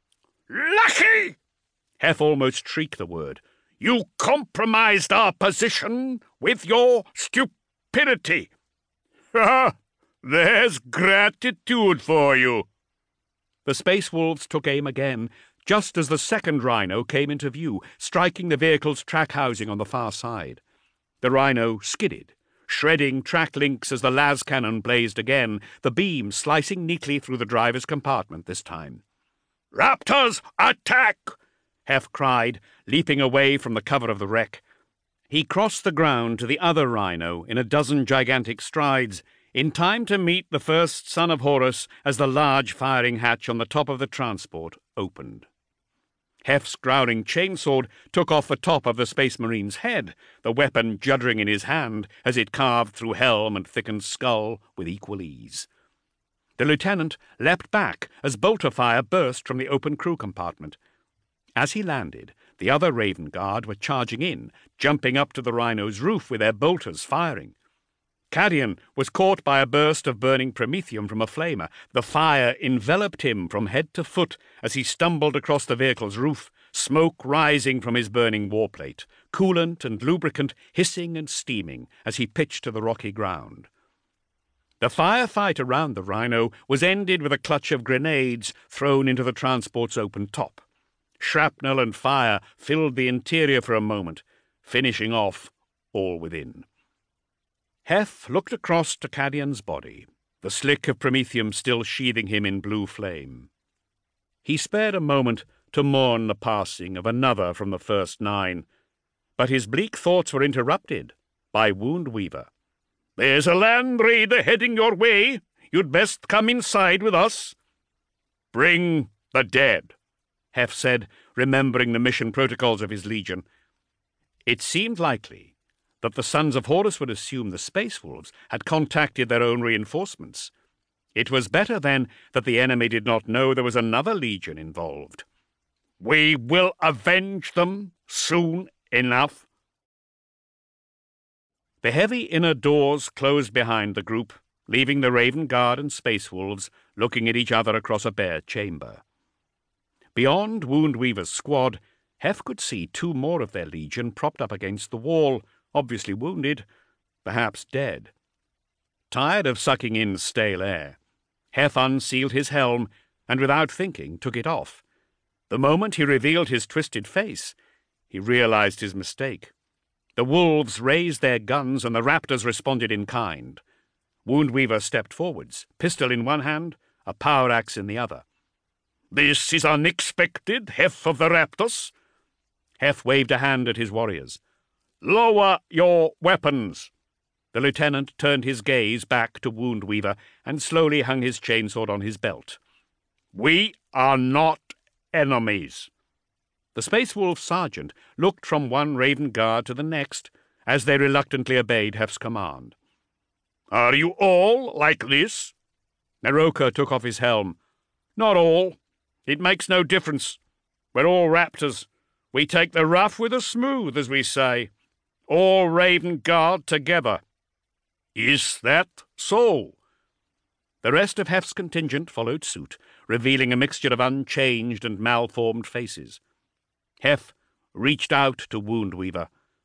"Lucky!" Hef almost shrieked the word. "You compromised our position with your stupidity." "Ha! There's gratitude for you." The Space Wolves took aim again, just as the second rhino came into view, striking the vehicle's track housing on the far side. The rhino skidded, shredding track links as the las cannon blazed again, the beam slicing neatly through the driver's compartment this time. "Raptors, attack!" Hef cried, leaping away from the cover of the wreck. He crossed the ground to the other rhino in a dozen gigantic strides, in time to meet the first son of Horus as the large firing hatch on the top of the transport opened. Hef's growling chainsword took off the top of the Space Marine's head, the weapon juddering in his hand as it carved through helm and thickened skull with equal ease. The lieutenant leapt back as bolter fire burst from the open crew compartment. As he landed, the other Raven Guard were charging in, jumping up to the rhino's roof with their bolters firing. Cadian was caught by a burst of burning promethium from a flamer. The fire enveloped him from head to foot as he stumbled across the vehicle's roof, smoke rising from his burning warplate, coolant and lubricant hissing and steaming as he pitched to the rocky ground. The firefight around the rhino was ended with a clutch of grenades thrown into the transport's open top. Shrapnel and fire filled the interior for a moment, finishing off all within. Hef looked across to Cadian's body, the slick of promethium still sheathing him in blue flame. He spared a moment to mourn the passing of another from the first 9, but his bleak thoughts were interrupted by Woundweaver. "There's a land raider heading your way. You'd best come inside with us." "Bring the dead," Hef said, remembering the mission protocols of his legion. It seemed likely that the sons of Horus would assume the Space Wolves had contacted their own reinforcements. It was better, then, that the enemy did not know there was another legion involved. "We will avenge them soon enough." The heavy inner doors closed behind the group, leaving the Raven Guard and Space Wolves looking at each other across a bare chamber. Beyond Woundweaver's squad, Hef could see 2 more of their legion propped up against the wall, obviously wounded, perhaps dead. Tired of sucking in stale air, Hef unsealed his helm and without thinking took it off. The moment he revealed his twisted face, he realized his mistake. The wolves raised their guns and the raptors responded in kind. Woundweaver stepped forwards, pistol in one hand, a power axe in the other. "This is unexpected, Hef of the Raptors." Hef waved a hand at his warriors. "Lower your weapons." The lieutenant turned his gaze back to Woundweaver and slowly hung his chainsword on his belt. "We are not enemies." The Space Wolf sergeant looked from one Raven Guard to the next as they reluctantly obeyed Hef's command. "Are you all like this?" Naroka took off his helm. "Not all. It makes no difference. We're all raptors. We take the rough with the smooth, as we say. All Raven Guard together." "Is that so?" The rest of Hef's contingent followed suit, revealing a mixture of unchanged and malformed faces. Hef reached out to Woundweaver.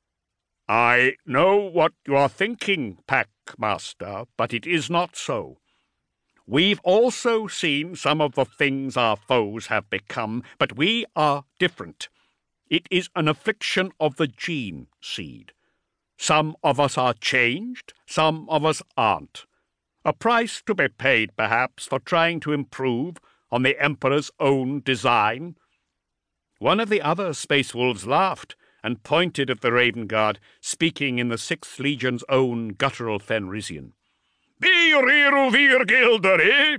"I know what you are thinking, Packmaster, but it is not so. We've also seen some of the things our foes have become, but we are different. It is an affliction of the gene seed. Some of us are changed, some of us aren't. A price to be paid, perhaps, for trying to improve on the Emperor's own design." One of the other Space Wolves laughed and pointed at the Raven Guard, speaking in the 6th Legion's own guttural Fenrisian. "Vir Gilder, eh?"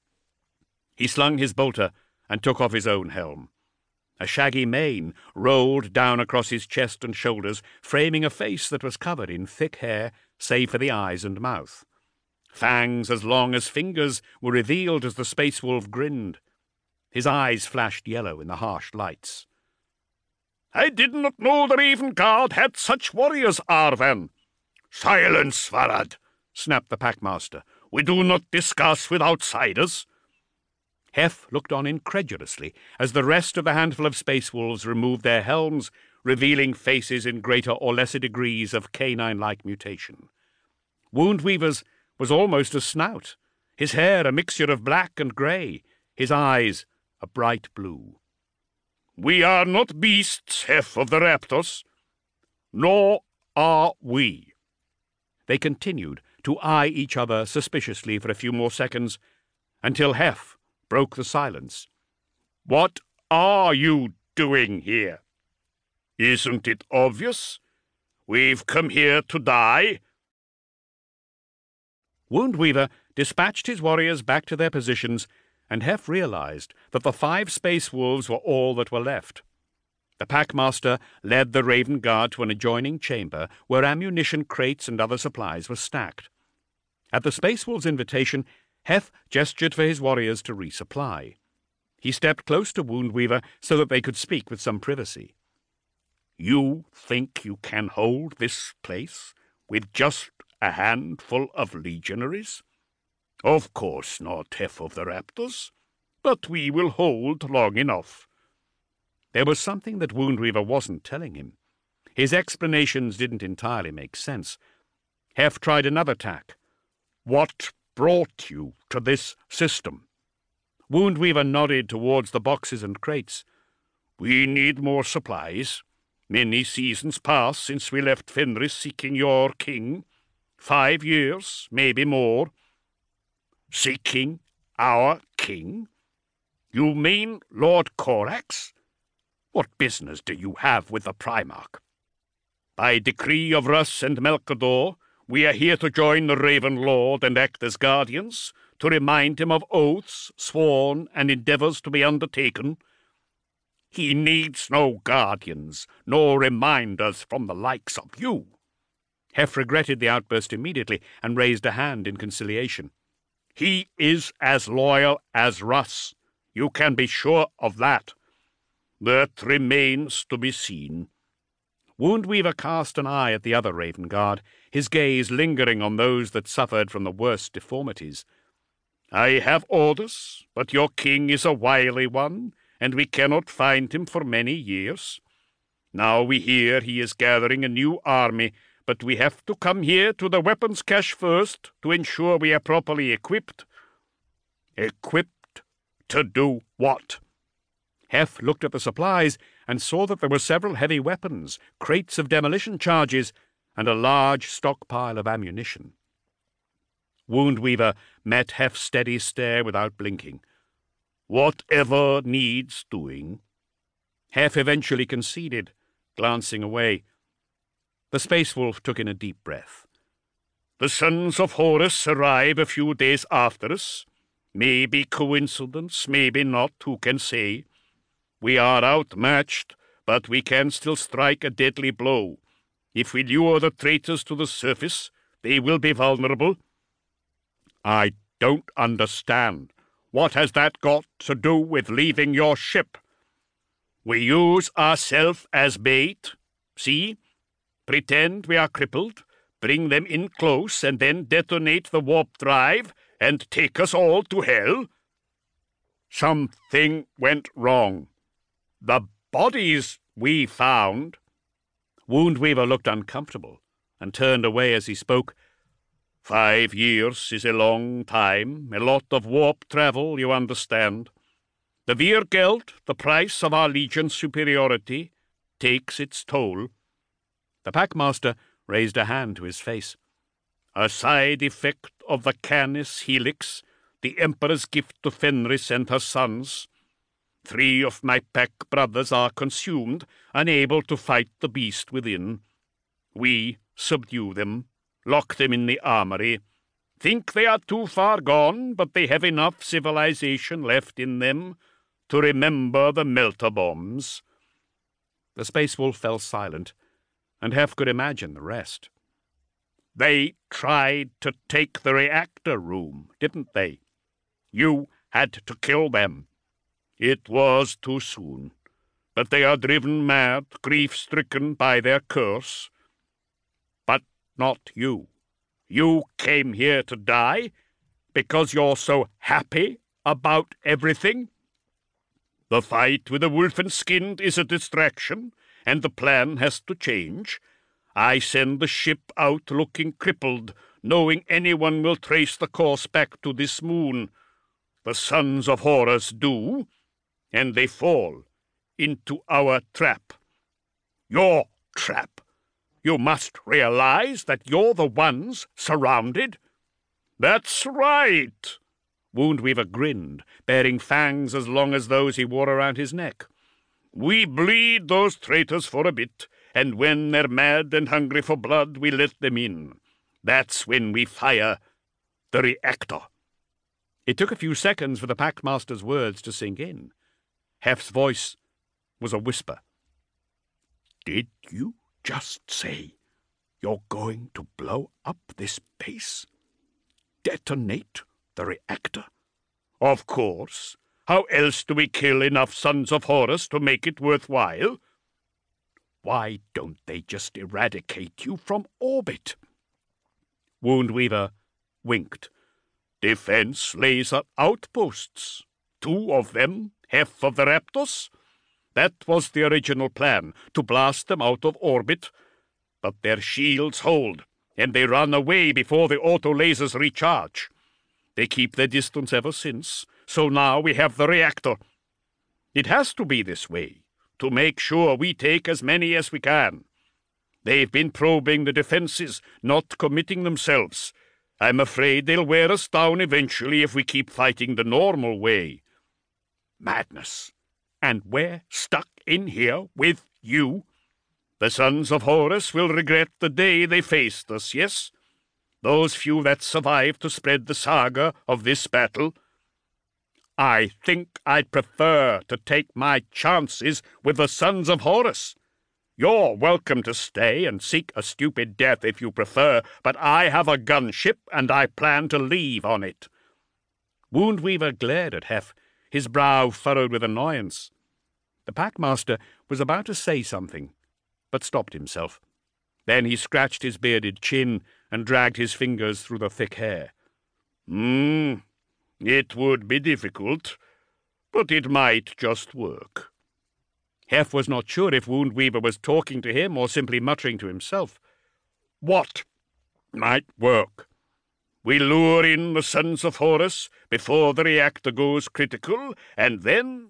He slung his bolter and took off his own helm. A shaggy mane rolled down across his chest and shoulders, framing a face that was covered in thick hair, save for the eyes and mouth. Fangs as long as fingers were revealed as the Space Wolf grinned. His eyes flashed yellow in the harsh lights. "I did not know the Raven Guard had such warriors, Arven." "Silence, Svarad," snapped the Packmaster. "We do not discuss with outsiders." Hef looked on incredulously as the rest of the handful of Space Wolves removed their helms, revealing faces in greater or lesser degrees of canine-like mutation. Woundweaver's was almost a snout, his hair a mixture of black and grey, his eyes a bright blue. "We are not beasts, Hef of the Raptors. Nor are we." They continued to eye each other suspiciously for a few more seconds, until Hef broke the silence. "What are you doing here? Isn't it obvious? We've come here to die." Woundweaver dispatched his warriors back to their positions, and Hef realized that the 5 space wolves were all that were left. The packmaster led the Raven Guard to an adjoining chamber where ammunition crates and other supplies were stacked. At the space wolves' invitation, Hef gestured for his warriors to resupply. He stepped close to Woundweaver so that they could speak with some privacy. "You think you can hold this place with just a handful of legionaries? Of course not, Hef of the Raptors, but we will hold long enough." There was something that Woundweaver wasn't telling him. His explanations didn't entirely make sense. Hef tried another tack. "What brought you to this system?" Woundweaver nodded towards the boxes and crates. "We need more supplies. Many seasons pass since we left Fenris seeking your king. 5 years, maybe more." "Seeking our king? You mean Lord Corax? What business do you have with the Primarch?" "By decree of Russ and Melkador, we are here to join the Raven Lord and act as guardians, to remind him of oaths sworn and endeavors to be undertaken. He needs no guardians, nor reminders from the likes of you." Hef regretted the outburst immediately and raised a hand in conciliation. "He is as loyal as Russ. You can be sure of that. That remains to be seen." Woundweaver cast an eye at the other Raven Guard, his gaze lingering on those that suffered from the worst deformities. "I have orders, but your king is a wily one, and we cannot find him for many years. Now we hear he is gathering a new army, but we have to come here to the weapons cache first to ensure we are properly equipped." "Equipped to do what?" Hef looked at the supplies and saw that there were several heavy weapons, crates of demolition charges, and a large stockpile of ammunition. Woundweaver met Hef's steady stare without blinking. "Whatever needs doing." Hef eventually conceded, glancing away. The Space Wolf took in a deep breath. "The Sons of Horus arrive a few days after us. Maybe coincidence, maybe not, who can say? We are outmatched, but we can still strike a deadly blow. If we lure the traitors to the surface, they will be vulnerable." "I don't understand. What has that got to do with leaving your ship?" "We use ourselves as bait. See? Pretend we are crippled, bring them in close, and then detonate the warp drive and take us all to hell." "Something went wrong. The bodies we found—" Woundweaver looked uncomfortable and turned away as he spoke. 5 years is a long time, a lot of warp travel, you understand. The Virgeld, the price of our legion's superiority, takes its toll." The packmaster raised a hand to his face. "A side effect of the Canis Helix, the Emperor's gift to Fenris and her sons. 3 of my pack brothers are consumed, unable to fight the beast within. We subdue them, lock them in the armory, think they are too far gone, but they have enough civilization left in them to remember the melter bombs." The Space Wolf fell silent, and Hef could imagine the rest. "They tried to take the reactor room, didn't they? You had to kill them. It was too soon, but they are driven mad, grief-stricken by their curse. But not you. You came here to die because you're so happy about everything. The fight with the Wolfenskind is a distraction, and the plan has to change. I send the ship out looking crippled, knowing anyone will trace the course back to this moon. The Sons of Horus do, and they fall into our trap. Your trap. You must realize that you're the ones surrounded." "That's right." Woundweaver grinned, bearing fangs as long as those he wore around his neck. We bleed those traitors for a bit, and when they're mad and hungry for blood, we let them in. That's when we fire the reactor." It took a few seconds for the Packmaster's words to sink in. Hef's voice was a whisper. "Did you just say you're going to blow up this base? Detonate the reactor?" "Of course. How else do we kill enough Sons of Horus to make it worthwhile?" "Why don't they just eradicate you from orbit?" Woundweaver winked. "Defense laser outposts. 2 of them, Hef of the Raptors. That was the original plan, to blast them out of orbit. But their shields hold, and they run away before the auto-lasers recharge. They keep their distance ever since, so now we have the reactor. It has to be this way, to make sure we take as many as we can. They've been probing the defenses, not committing themselves. I'm afraid they'll wear us down eventually if we keep fighting the normal way." "Madness. And we're stuck in here with you?" "The Sons of Horus will regret the day they faced us, yes? Those few that survived to spread the saga of this battle. I think I'd prefer to take my chances with the Sons of Horus. You're welcome to stay and seek a stupid death if you prefer, but I have a gunship and I plan to leave on it." Woundweaver glared at Hef, his brow furrowed with annoyance. The Packmaster was about to say something, but stopped himself. Then he scratched his bearded chin and dragged his fingers through the thick hair. It would be difficult, but it might just work." Hef was not sure if Woundweaver was talking to him or simply muttering to himself. "What might work? We lure in the Sons of Horus before the reactor goes critical, and then—"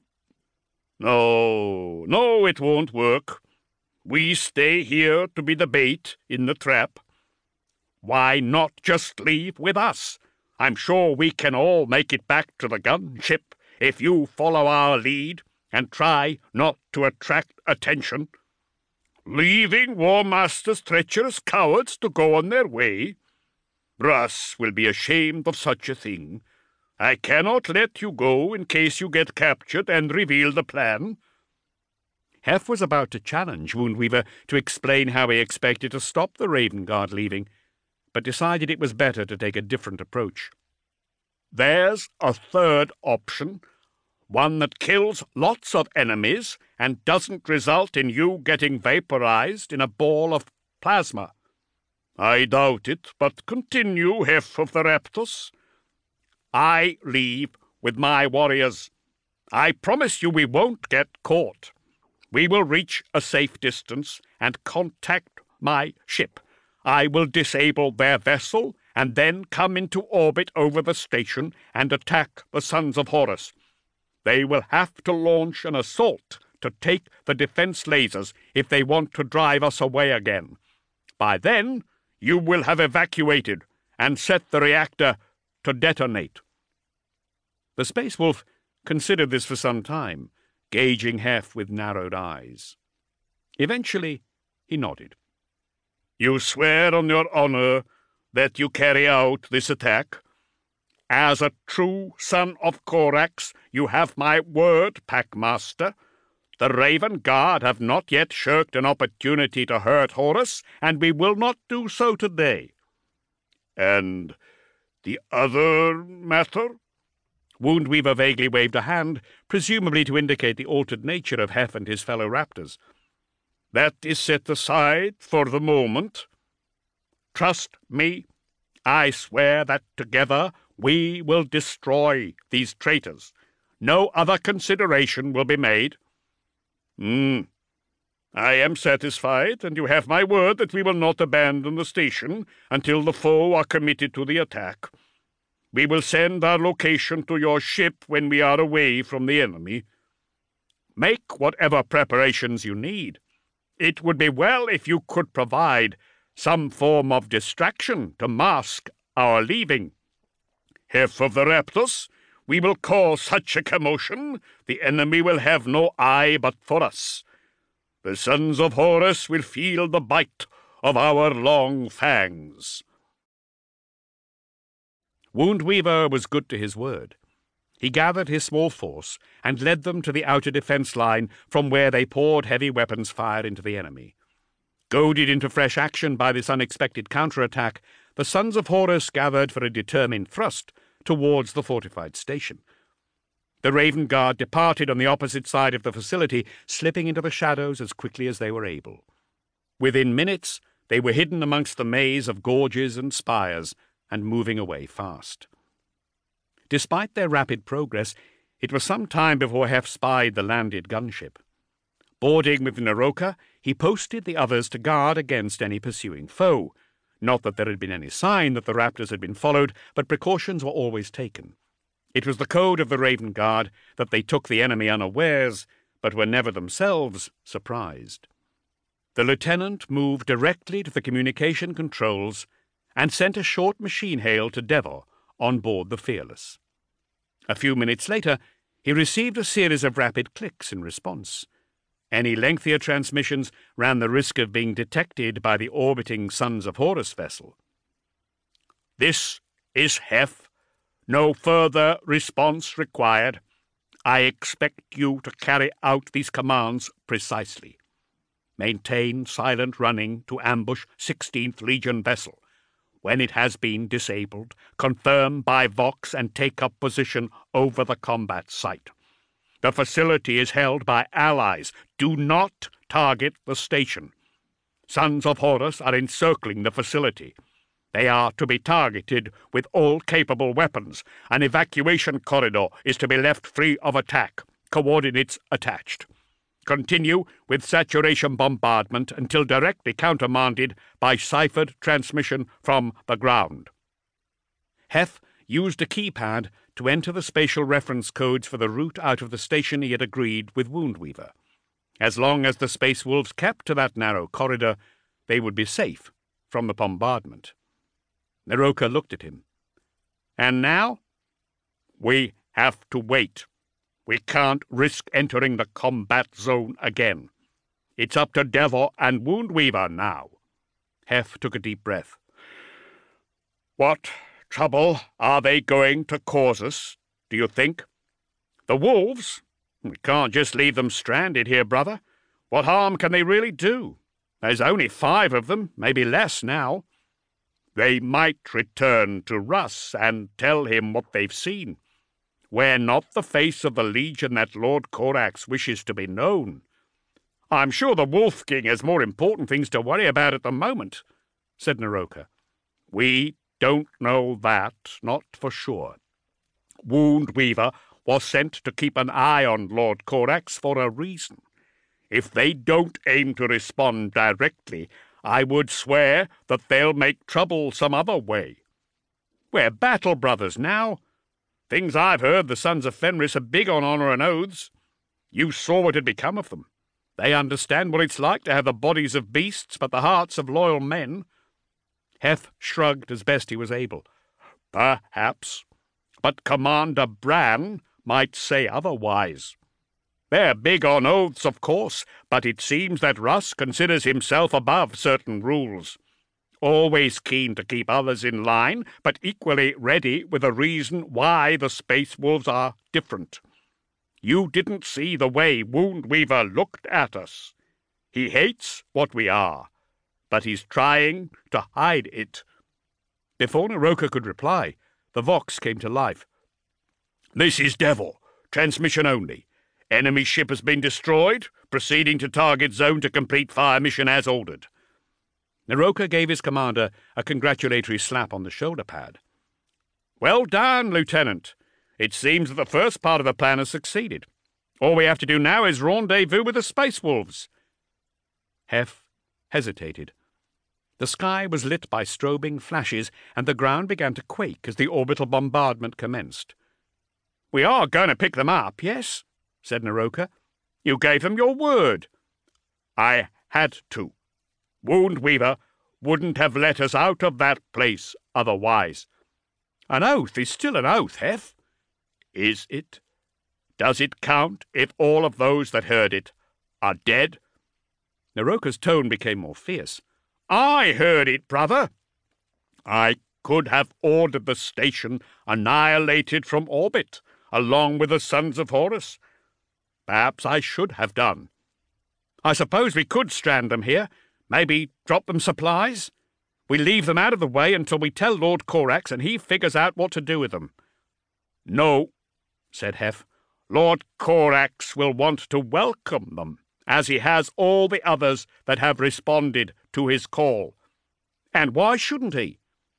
No, it won't work. We stay here to be the bait in the trap. Why not just leave with us? I'm sure we can all make it back to the gunship if you follow our lead and try not to attract attention. Leaving War Master's treacherous cowards to go on their way? Russ will be ashamed of such a thing. I cannot let you go in case you get captured and reveal the plan." Hef was about to challenge Woundweaver to explain how he expected to stop the Raven Guard leaving, but decided it was better to take a different approach. "There's a third option, one that kills lots of enemies and doesn't result in you getting vaporized in a ball of plasma." "I doubt it, but continue, Hef of the Raptors." "I leave with my warriors. I promise you we won't get caught. We will reach a safe distance and contact my ship. I will disable their vessel and then come into orbit over the station and attack the Sons of Horus. They will have to launch an assault to take the defense lasers if they want to drive us away again. By then, you will have evacuated and set the reactor to detonate." The Space Wolf considered this for some time, gauging Hef with narrowed eyes. Eventually, he nodded. "You swear on your honor that you carry out this attack? As a true son of Korax, you have my word, Packmaster. The Raven Guard have not yet shirked an opportunity to hurt Horus, and we will not do so today." "And the other matter?" Woundweaver vaguely waved a hand, presumably to indicate the altered nature of Hef and his fellow raptors. "That is set aside for the moment. Trust me, I swear that together we will destroy these traitors. No other consideration will be made." "I am satisfied, and you have my word that we will not abandon the station until the foe are committed to the attack. We will send our location to your ship when we are away from the enemy. Make whatever preparations you need. It would be well if you could provide some form of distraction to mask our leaving. Hef of the Raptors, We will cause such a commotion, the enemy will have no eye but for us. The sons of Horus will feel the bite of our long fangs." Woundweaver was good to his word. He gathered his small force and led them to the outer defence line, from where they poured heavy weapons fire into the enemy. Goaded into fresh action by this unexpected counterattack, the sons of Horus gathered for a determined thrust towards the fortified station. The Raven Guard departed on the opposite side of the facility, slipping into the shadows as quickly as they were able. Within minutes, they were hidden amongst the maze of gorges and spires, and moving away fast. Despite their rapid progress, it was some time before Hef spied the landed gunship. Boarding with Naroka, he posted the others to guard against any pursuing foe. Not that there had been any sign that the raptors had been followed, but precautions were always taken. It was the code of the Raven Guard that they took the enemy unawares, but were never themselves surprised. The lieutenant moved directly to the communication controls and sent a short machine hail to Devil on board the Fearless. A few minutes later, he received a series of rapid clicks in response. Any lengthier transmissions ran the risk of being detected by the orbiting Sons of Horus vessel. "This is Hef. No further response required. I expect you to carry out these commands precisely. Maintain silent running to ambush 16th Legion vessel. When it has been disabled, confirm by Vox and take up position over the combat site. The facility is held by allies. Do not target the station. Sons of Horus are encircling the facility. They are to be targeted with all capable weapons. An evacuation corridor is to be left free of attack. Coordinates attached. Continue with saturation bombardment until directly countermanded by ciphered transmission from the ground." Hef used a keypad to enter the spatial reference codes for the route out of the station he had agreed with Woundweaver. As long as the Space Wolves kept to that narrow corridor, they would be safe from the bombardment. Naroka looked at him. "And now?" "We have to wait. We can't risk entering the combat zone again. It's up to Devil and Woundweaver now." Hef took a deep breath. "What trouble are they going to cause us, do you think? The wolves? We can't just leave them stranded here, brother. What harm can they really do? There's only 5 of them, maybe less now. They might return to Russ and tell him what they've seen. We're not the face of the Legion that Lord Corax wishes to be known. I'm sure the Wolf King has more important things to worry about at the moment," said Naroka. "We don't know that, not for sure. Woundweaver was sent to keep an eye on Lord Corax for a reason. If they don't aim to respond directly, I would swear that they'll make trouble some other way. We're battle brothers now. Things I've heard, the Sons of Fenris are big on honor and oaths. You saw what had become of them. They understand what it's like to have the bodies of beasts but the hearts of loyal men." Hef shrugged as best he was able. "Perhaps. But Commander Bran might say otherwise. They're big on oaths, of course, but it seems that Russ considers himself above certain rules. Always keen to keep others in line, but equally ready with a reason why the Space Wolves are different. You didn't see the way Woundweaver looked at us. He hates what we are, but he's trying to hide it." Before Naroka could reply, the Vox came to life. "This is Devil. Transmission only. Enemy ship has been destroyed. Proceeding to target zone to complete fire mission as ordered." Naroka gave his commander a congratulatory slap on the shoulder pad. "Well done, Lieutenant. It seems that the first part of the plan has succeeded. All we have to do now is rendezvous with the Space Wolves." Hef hesitated. The sky was lit by strobing flashes, and the ground began to quake as the orbital bombardment commenced. "We are going to pick them up, yes?" said Naroka. "You gave them your word." "I had to. Woundweaver wouldn't have let us out of that place otherwise." "An oath is still an oath, Hef." Is it? Does it count if all of those that heard it are dead?" Naroka's tone became more fierce. "I heard it, brother. I could have ordered the station annihilated from orbit, along with the sons of Horus. Perhaps I should have done. I suppose we could strand them here, maybe drop them supplies. We leave them out of the way until we tell Lord Corax and he figures out what to do with them." "No," said Hef. "Lord Corax will want to welcome them, as he has all the others that have responded to his call. And why shouldn't he?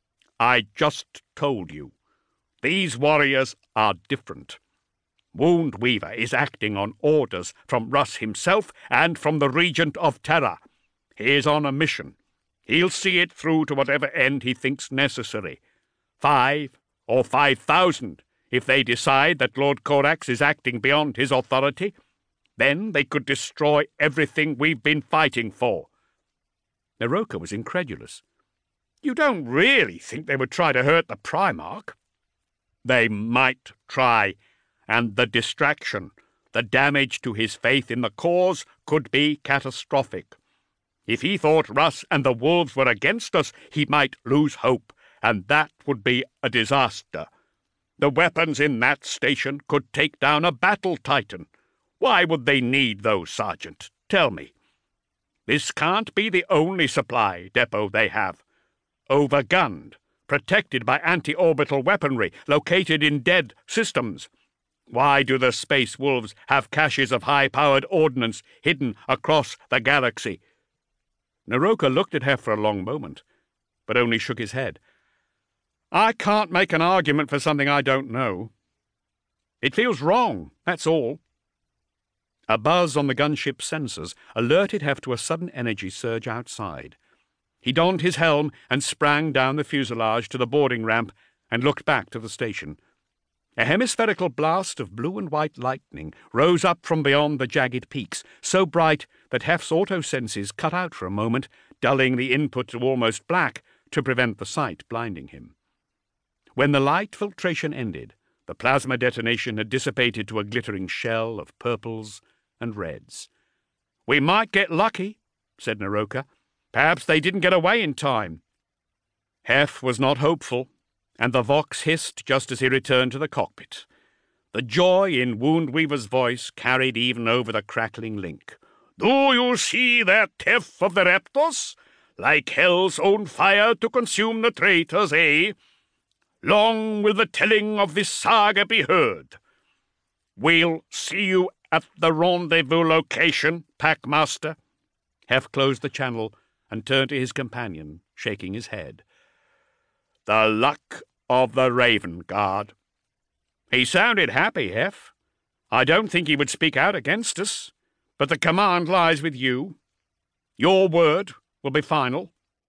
I just told you. These warriors are different. Woundweaver is acting on orders from Russ himself and from the Regent of Terra. He is on a mission. He'll see it through to whatever end he thinks necessary. 5 or 5,000, if they decide that Lord Corax is acting beyond his authority. Then they could destroy everything we've been fighting for." Naroka was incredulous. "You don't really think they would try to hurt the Primarch?" "They might try, and the distraction, the damage to his faith in the cause, could be catastrophic. If he thought Russ and the Wolves were against us, he might lose hope, and that would be a disaster. The weapons in that station could take down a battle titan. Why would they need those, Sergeant? Tell me. This can't be the only supply depot they have. Overgunned, protected by anti-orbital weaponry, located in dead systems. Why do the Space Wolves have caches of high-powered ordnance hidden across the galaxy?" Naroka looked at Hef for a long moment, but only shook his head. "I can't make an argument for something I don't know. It feels wrong, that's all." A buzz on the gunship's sensors alerted Hef to a sudden energy surge outside. He donned his helm and sprang down the fuselage to the boarding ramp and looked back to the station. A hemispherical blast of blue and white lightning rose up from beyond the jagged peaks, so bright that Hef's auto-senses cut out for a moment, dulling the input to almost black to prevent the sight blinding him. When the light filtration ended, the plasma detonation had dissipated to a glittering shell of purples and reds. "We might get lucky," said Naroka. "Perhaps they didn't get away in time." Hef was not hopeful, and the Vox hissed just as he returned to the cockpit. The joy in Woundweaver's voice carried even over the crackling link. "Do you see that Hef of the Raptors? Like hell's own fire to consume the traitors, eh? Long will the telling of this saga be heard. We'll see you at the rendezvous location, Packmaster." Hef closed the channel and turned to his companion, shaking his head. "The luck of the Raven Guard." "He sounded happy, Hef. I don't think he would speak out against us, but the command lies with you. Your word will be final."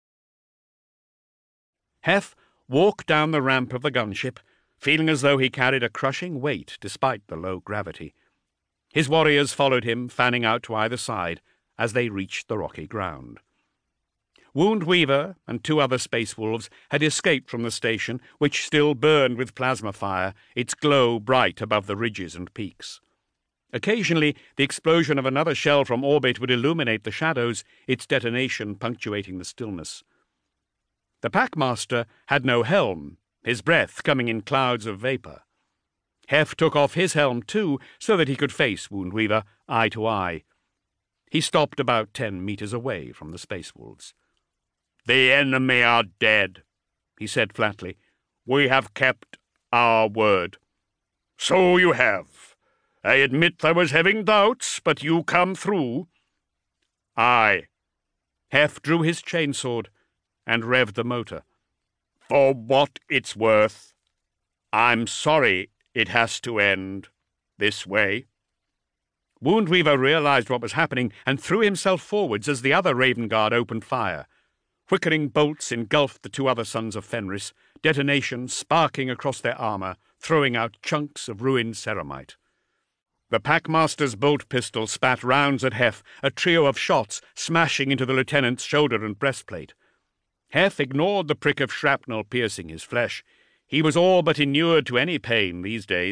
Hef walked down the ramp of the gunship, feeling as though he carried a crushing weight despite the low gravity. His warriors followed him, fanning out to either side as they reached the rocky ground. Woundweaver and 2 other Space Wolves had escaped from the station, which still burned with plasma fire, its glow bright above the ridges and peaks. Occasionally, the explosion of another shell from orbit would illuminate the shadows, its detonation punctuating the stillness. The Packmaster had no helm, his breath coming in clouds of vapor. Hef took off his helm too, so that he could face Woundweaver eye to eye. He stopped about 10 meters away from the Space Wolves. "The enemy are dead," he said flatly. "We have kept our word." "So you have. I admit I was having doubts, but you come through." "Aye." Hef drew his chainsword and revved the motor. "For what it's worth, I'm sorry it has to end this way." Woundweaver realized what was happening and threw himself forwards as the other Raven Guard opened fire. Quickening bolts engulfed the 2 other sons of Fenris, detonation sparking across their armor, throwing out chunks of ruined ceramite. The Packmaster's bolt pistol spat rounds at Hef, a trio of shots smashing into the lieutenant's shoulder and breastplate. Hef ignored the prick of shrapnel piercing his flesh. He was all but inured to any pain these days.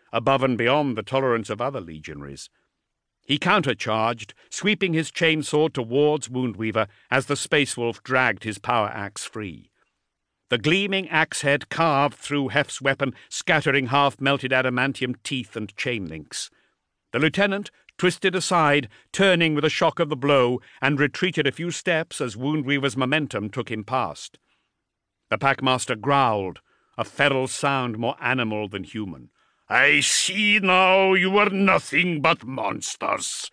above and beyond the tolerance of other legionaries. He countercharged, sweeping his chainsword towards Woundweaver as the Space Wolf dragged his power axe free. The gleaming axe head carved through Hef's weapon, scattering half-melted adamantium teeth and chain links. The lieutenant twisted aside, turning with a shock of the blow, and retreated a few steps as Woundweaver's momentum took him past. The Packmaster growled, a feral sound more animal than human. "I see now you are nothing but monsters.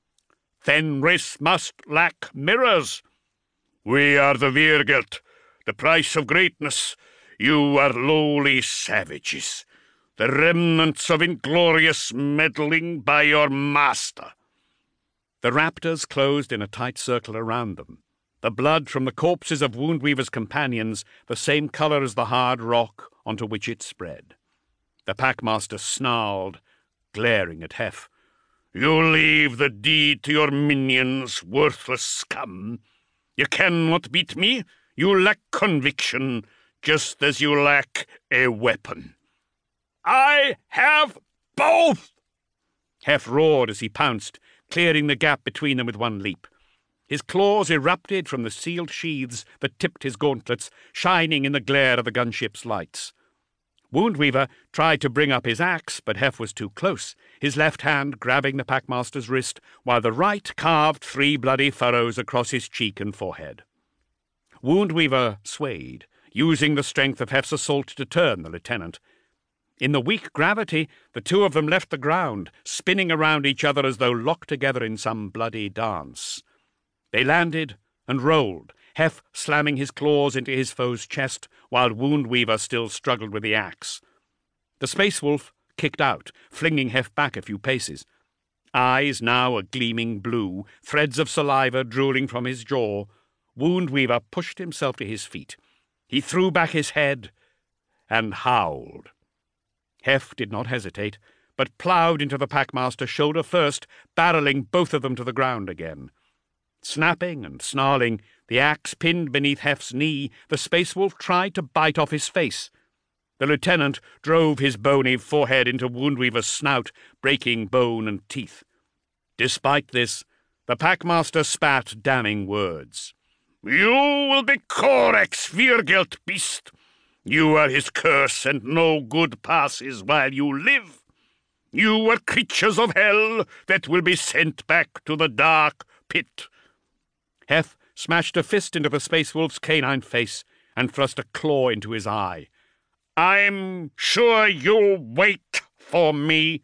Fenris must lack mirrors. We are the Virgelt, the price of greatness. You are lowly savages, the remnants of inglorious meddling by your master." The raptors closed in a tight circle around them, the blood from the corpses of Woundweaver's companions the same colour as the hard rock onto which it spread. The Packmaster snarled, glaring at Hef. "You leave the deed to your minions, worthless scum. You cannot beat me. You lack conviction, just as you lack a weapon." "I have both!" Hef roared as he pounced, clearing the gap between them with one leap. His claws erupted from the sealed sheaths that tipped his gauntlets, shining in the glare of the gunship's lights. Woundweaver tried to bring up his axe, but Hef was too close, his left hand grabbing the Packmaster's wrist, while the right carved 3 bloody furrows across his cheek and forehead. Woundweaver swayed, using the strength of Hef's assault to turn the lieutenant. In the weak gravity, the two of them left the ground, spinning around each other as though locked together in some bloody dance. They landed and rolled, Hef slamming his claws into his foe's chest, while Woundweaver still struggled with the axe. The Space Wolf kicked out, flinging Hef back a few paces. Eyes now a gleaming blue, threads of saliva drooling from his jaw, Woundweaver pushed himself to his feet. He threw back his head and howled. Hef did not hesitate, but ploughed into the Packmaster shoulder first, barreling both of them to the ground again. Snapping and snarling, the axe pinned beneath Hef's knee, the Space Wolf tried to bite off his face. The lieutenant drove his bony forehead into Woundweaver's snout, breaking bone and teeth. Despite this, the Packmaster spat damning words. "You will be Corax, Virgelt beast. You are his curse, and no good passes while you live. You are creatures of hell that will be sent back to the dark pit." Hef smashed a fist into the Space Wolf's canine face and thrust a claw into his eye. "I'm sure you'll wait for me."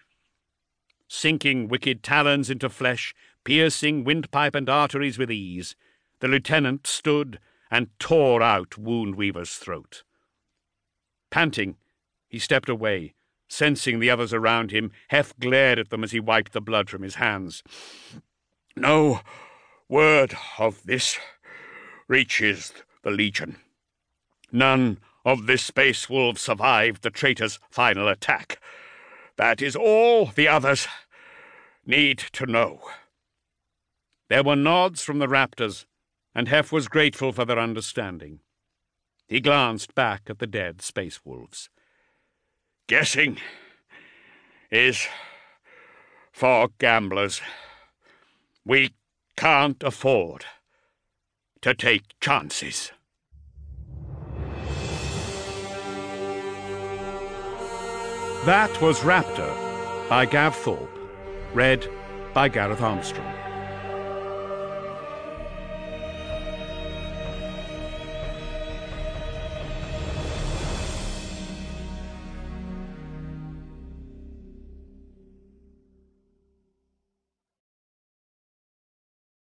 Sinking wicked talons into flesh, piercing windpipe and arteries with ease, the lieutenant stood and tore out Woundweaver's throat. Panting, he stepped away. Sensing the others around him, Hef glared at them as he wiped the blood from his hands. "No word of this reaches the Legion. None of this Space Wolf survived the traitor's final attack. That is all the others need to know." There were nods from the raptors, and Hef was grateful for their understanding. He glanced back at the dead Space Wolves. "Guessing is for gamblers. We can't afford to take chances." That was Raptor by Gav Thorpe, read by Gareth Armstrong.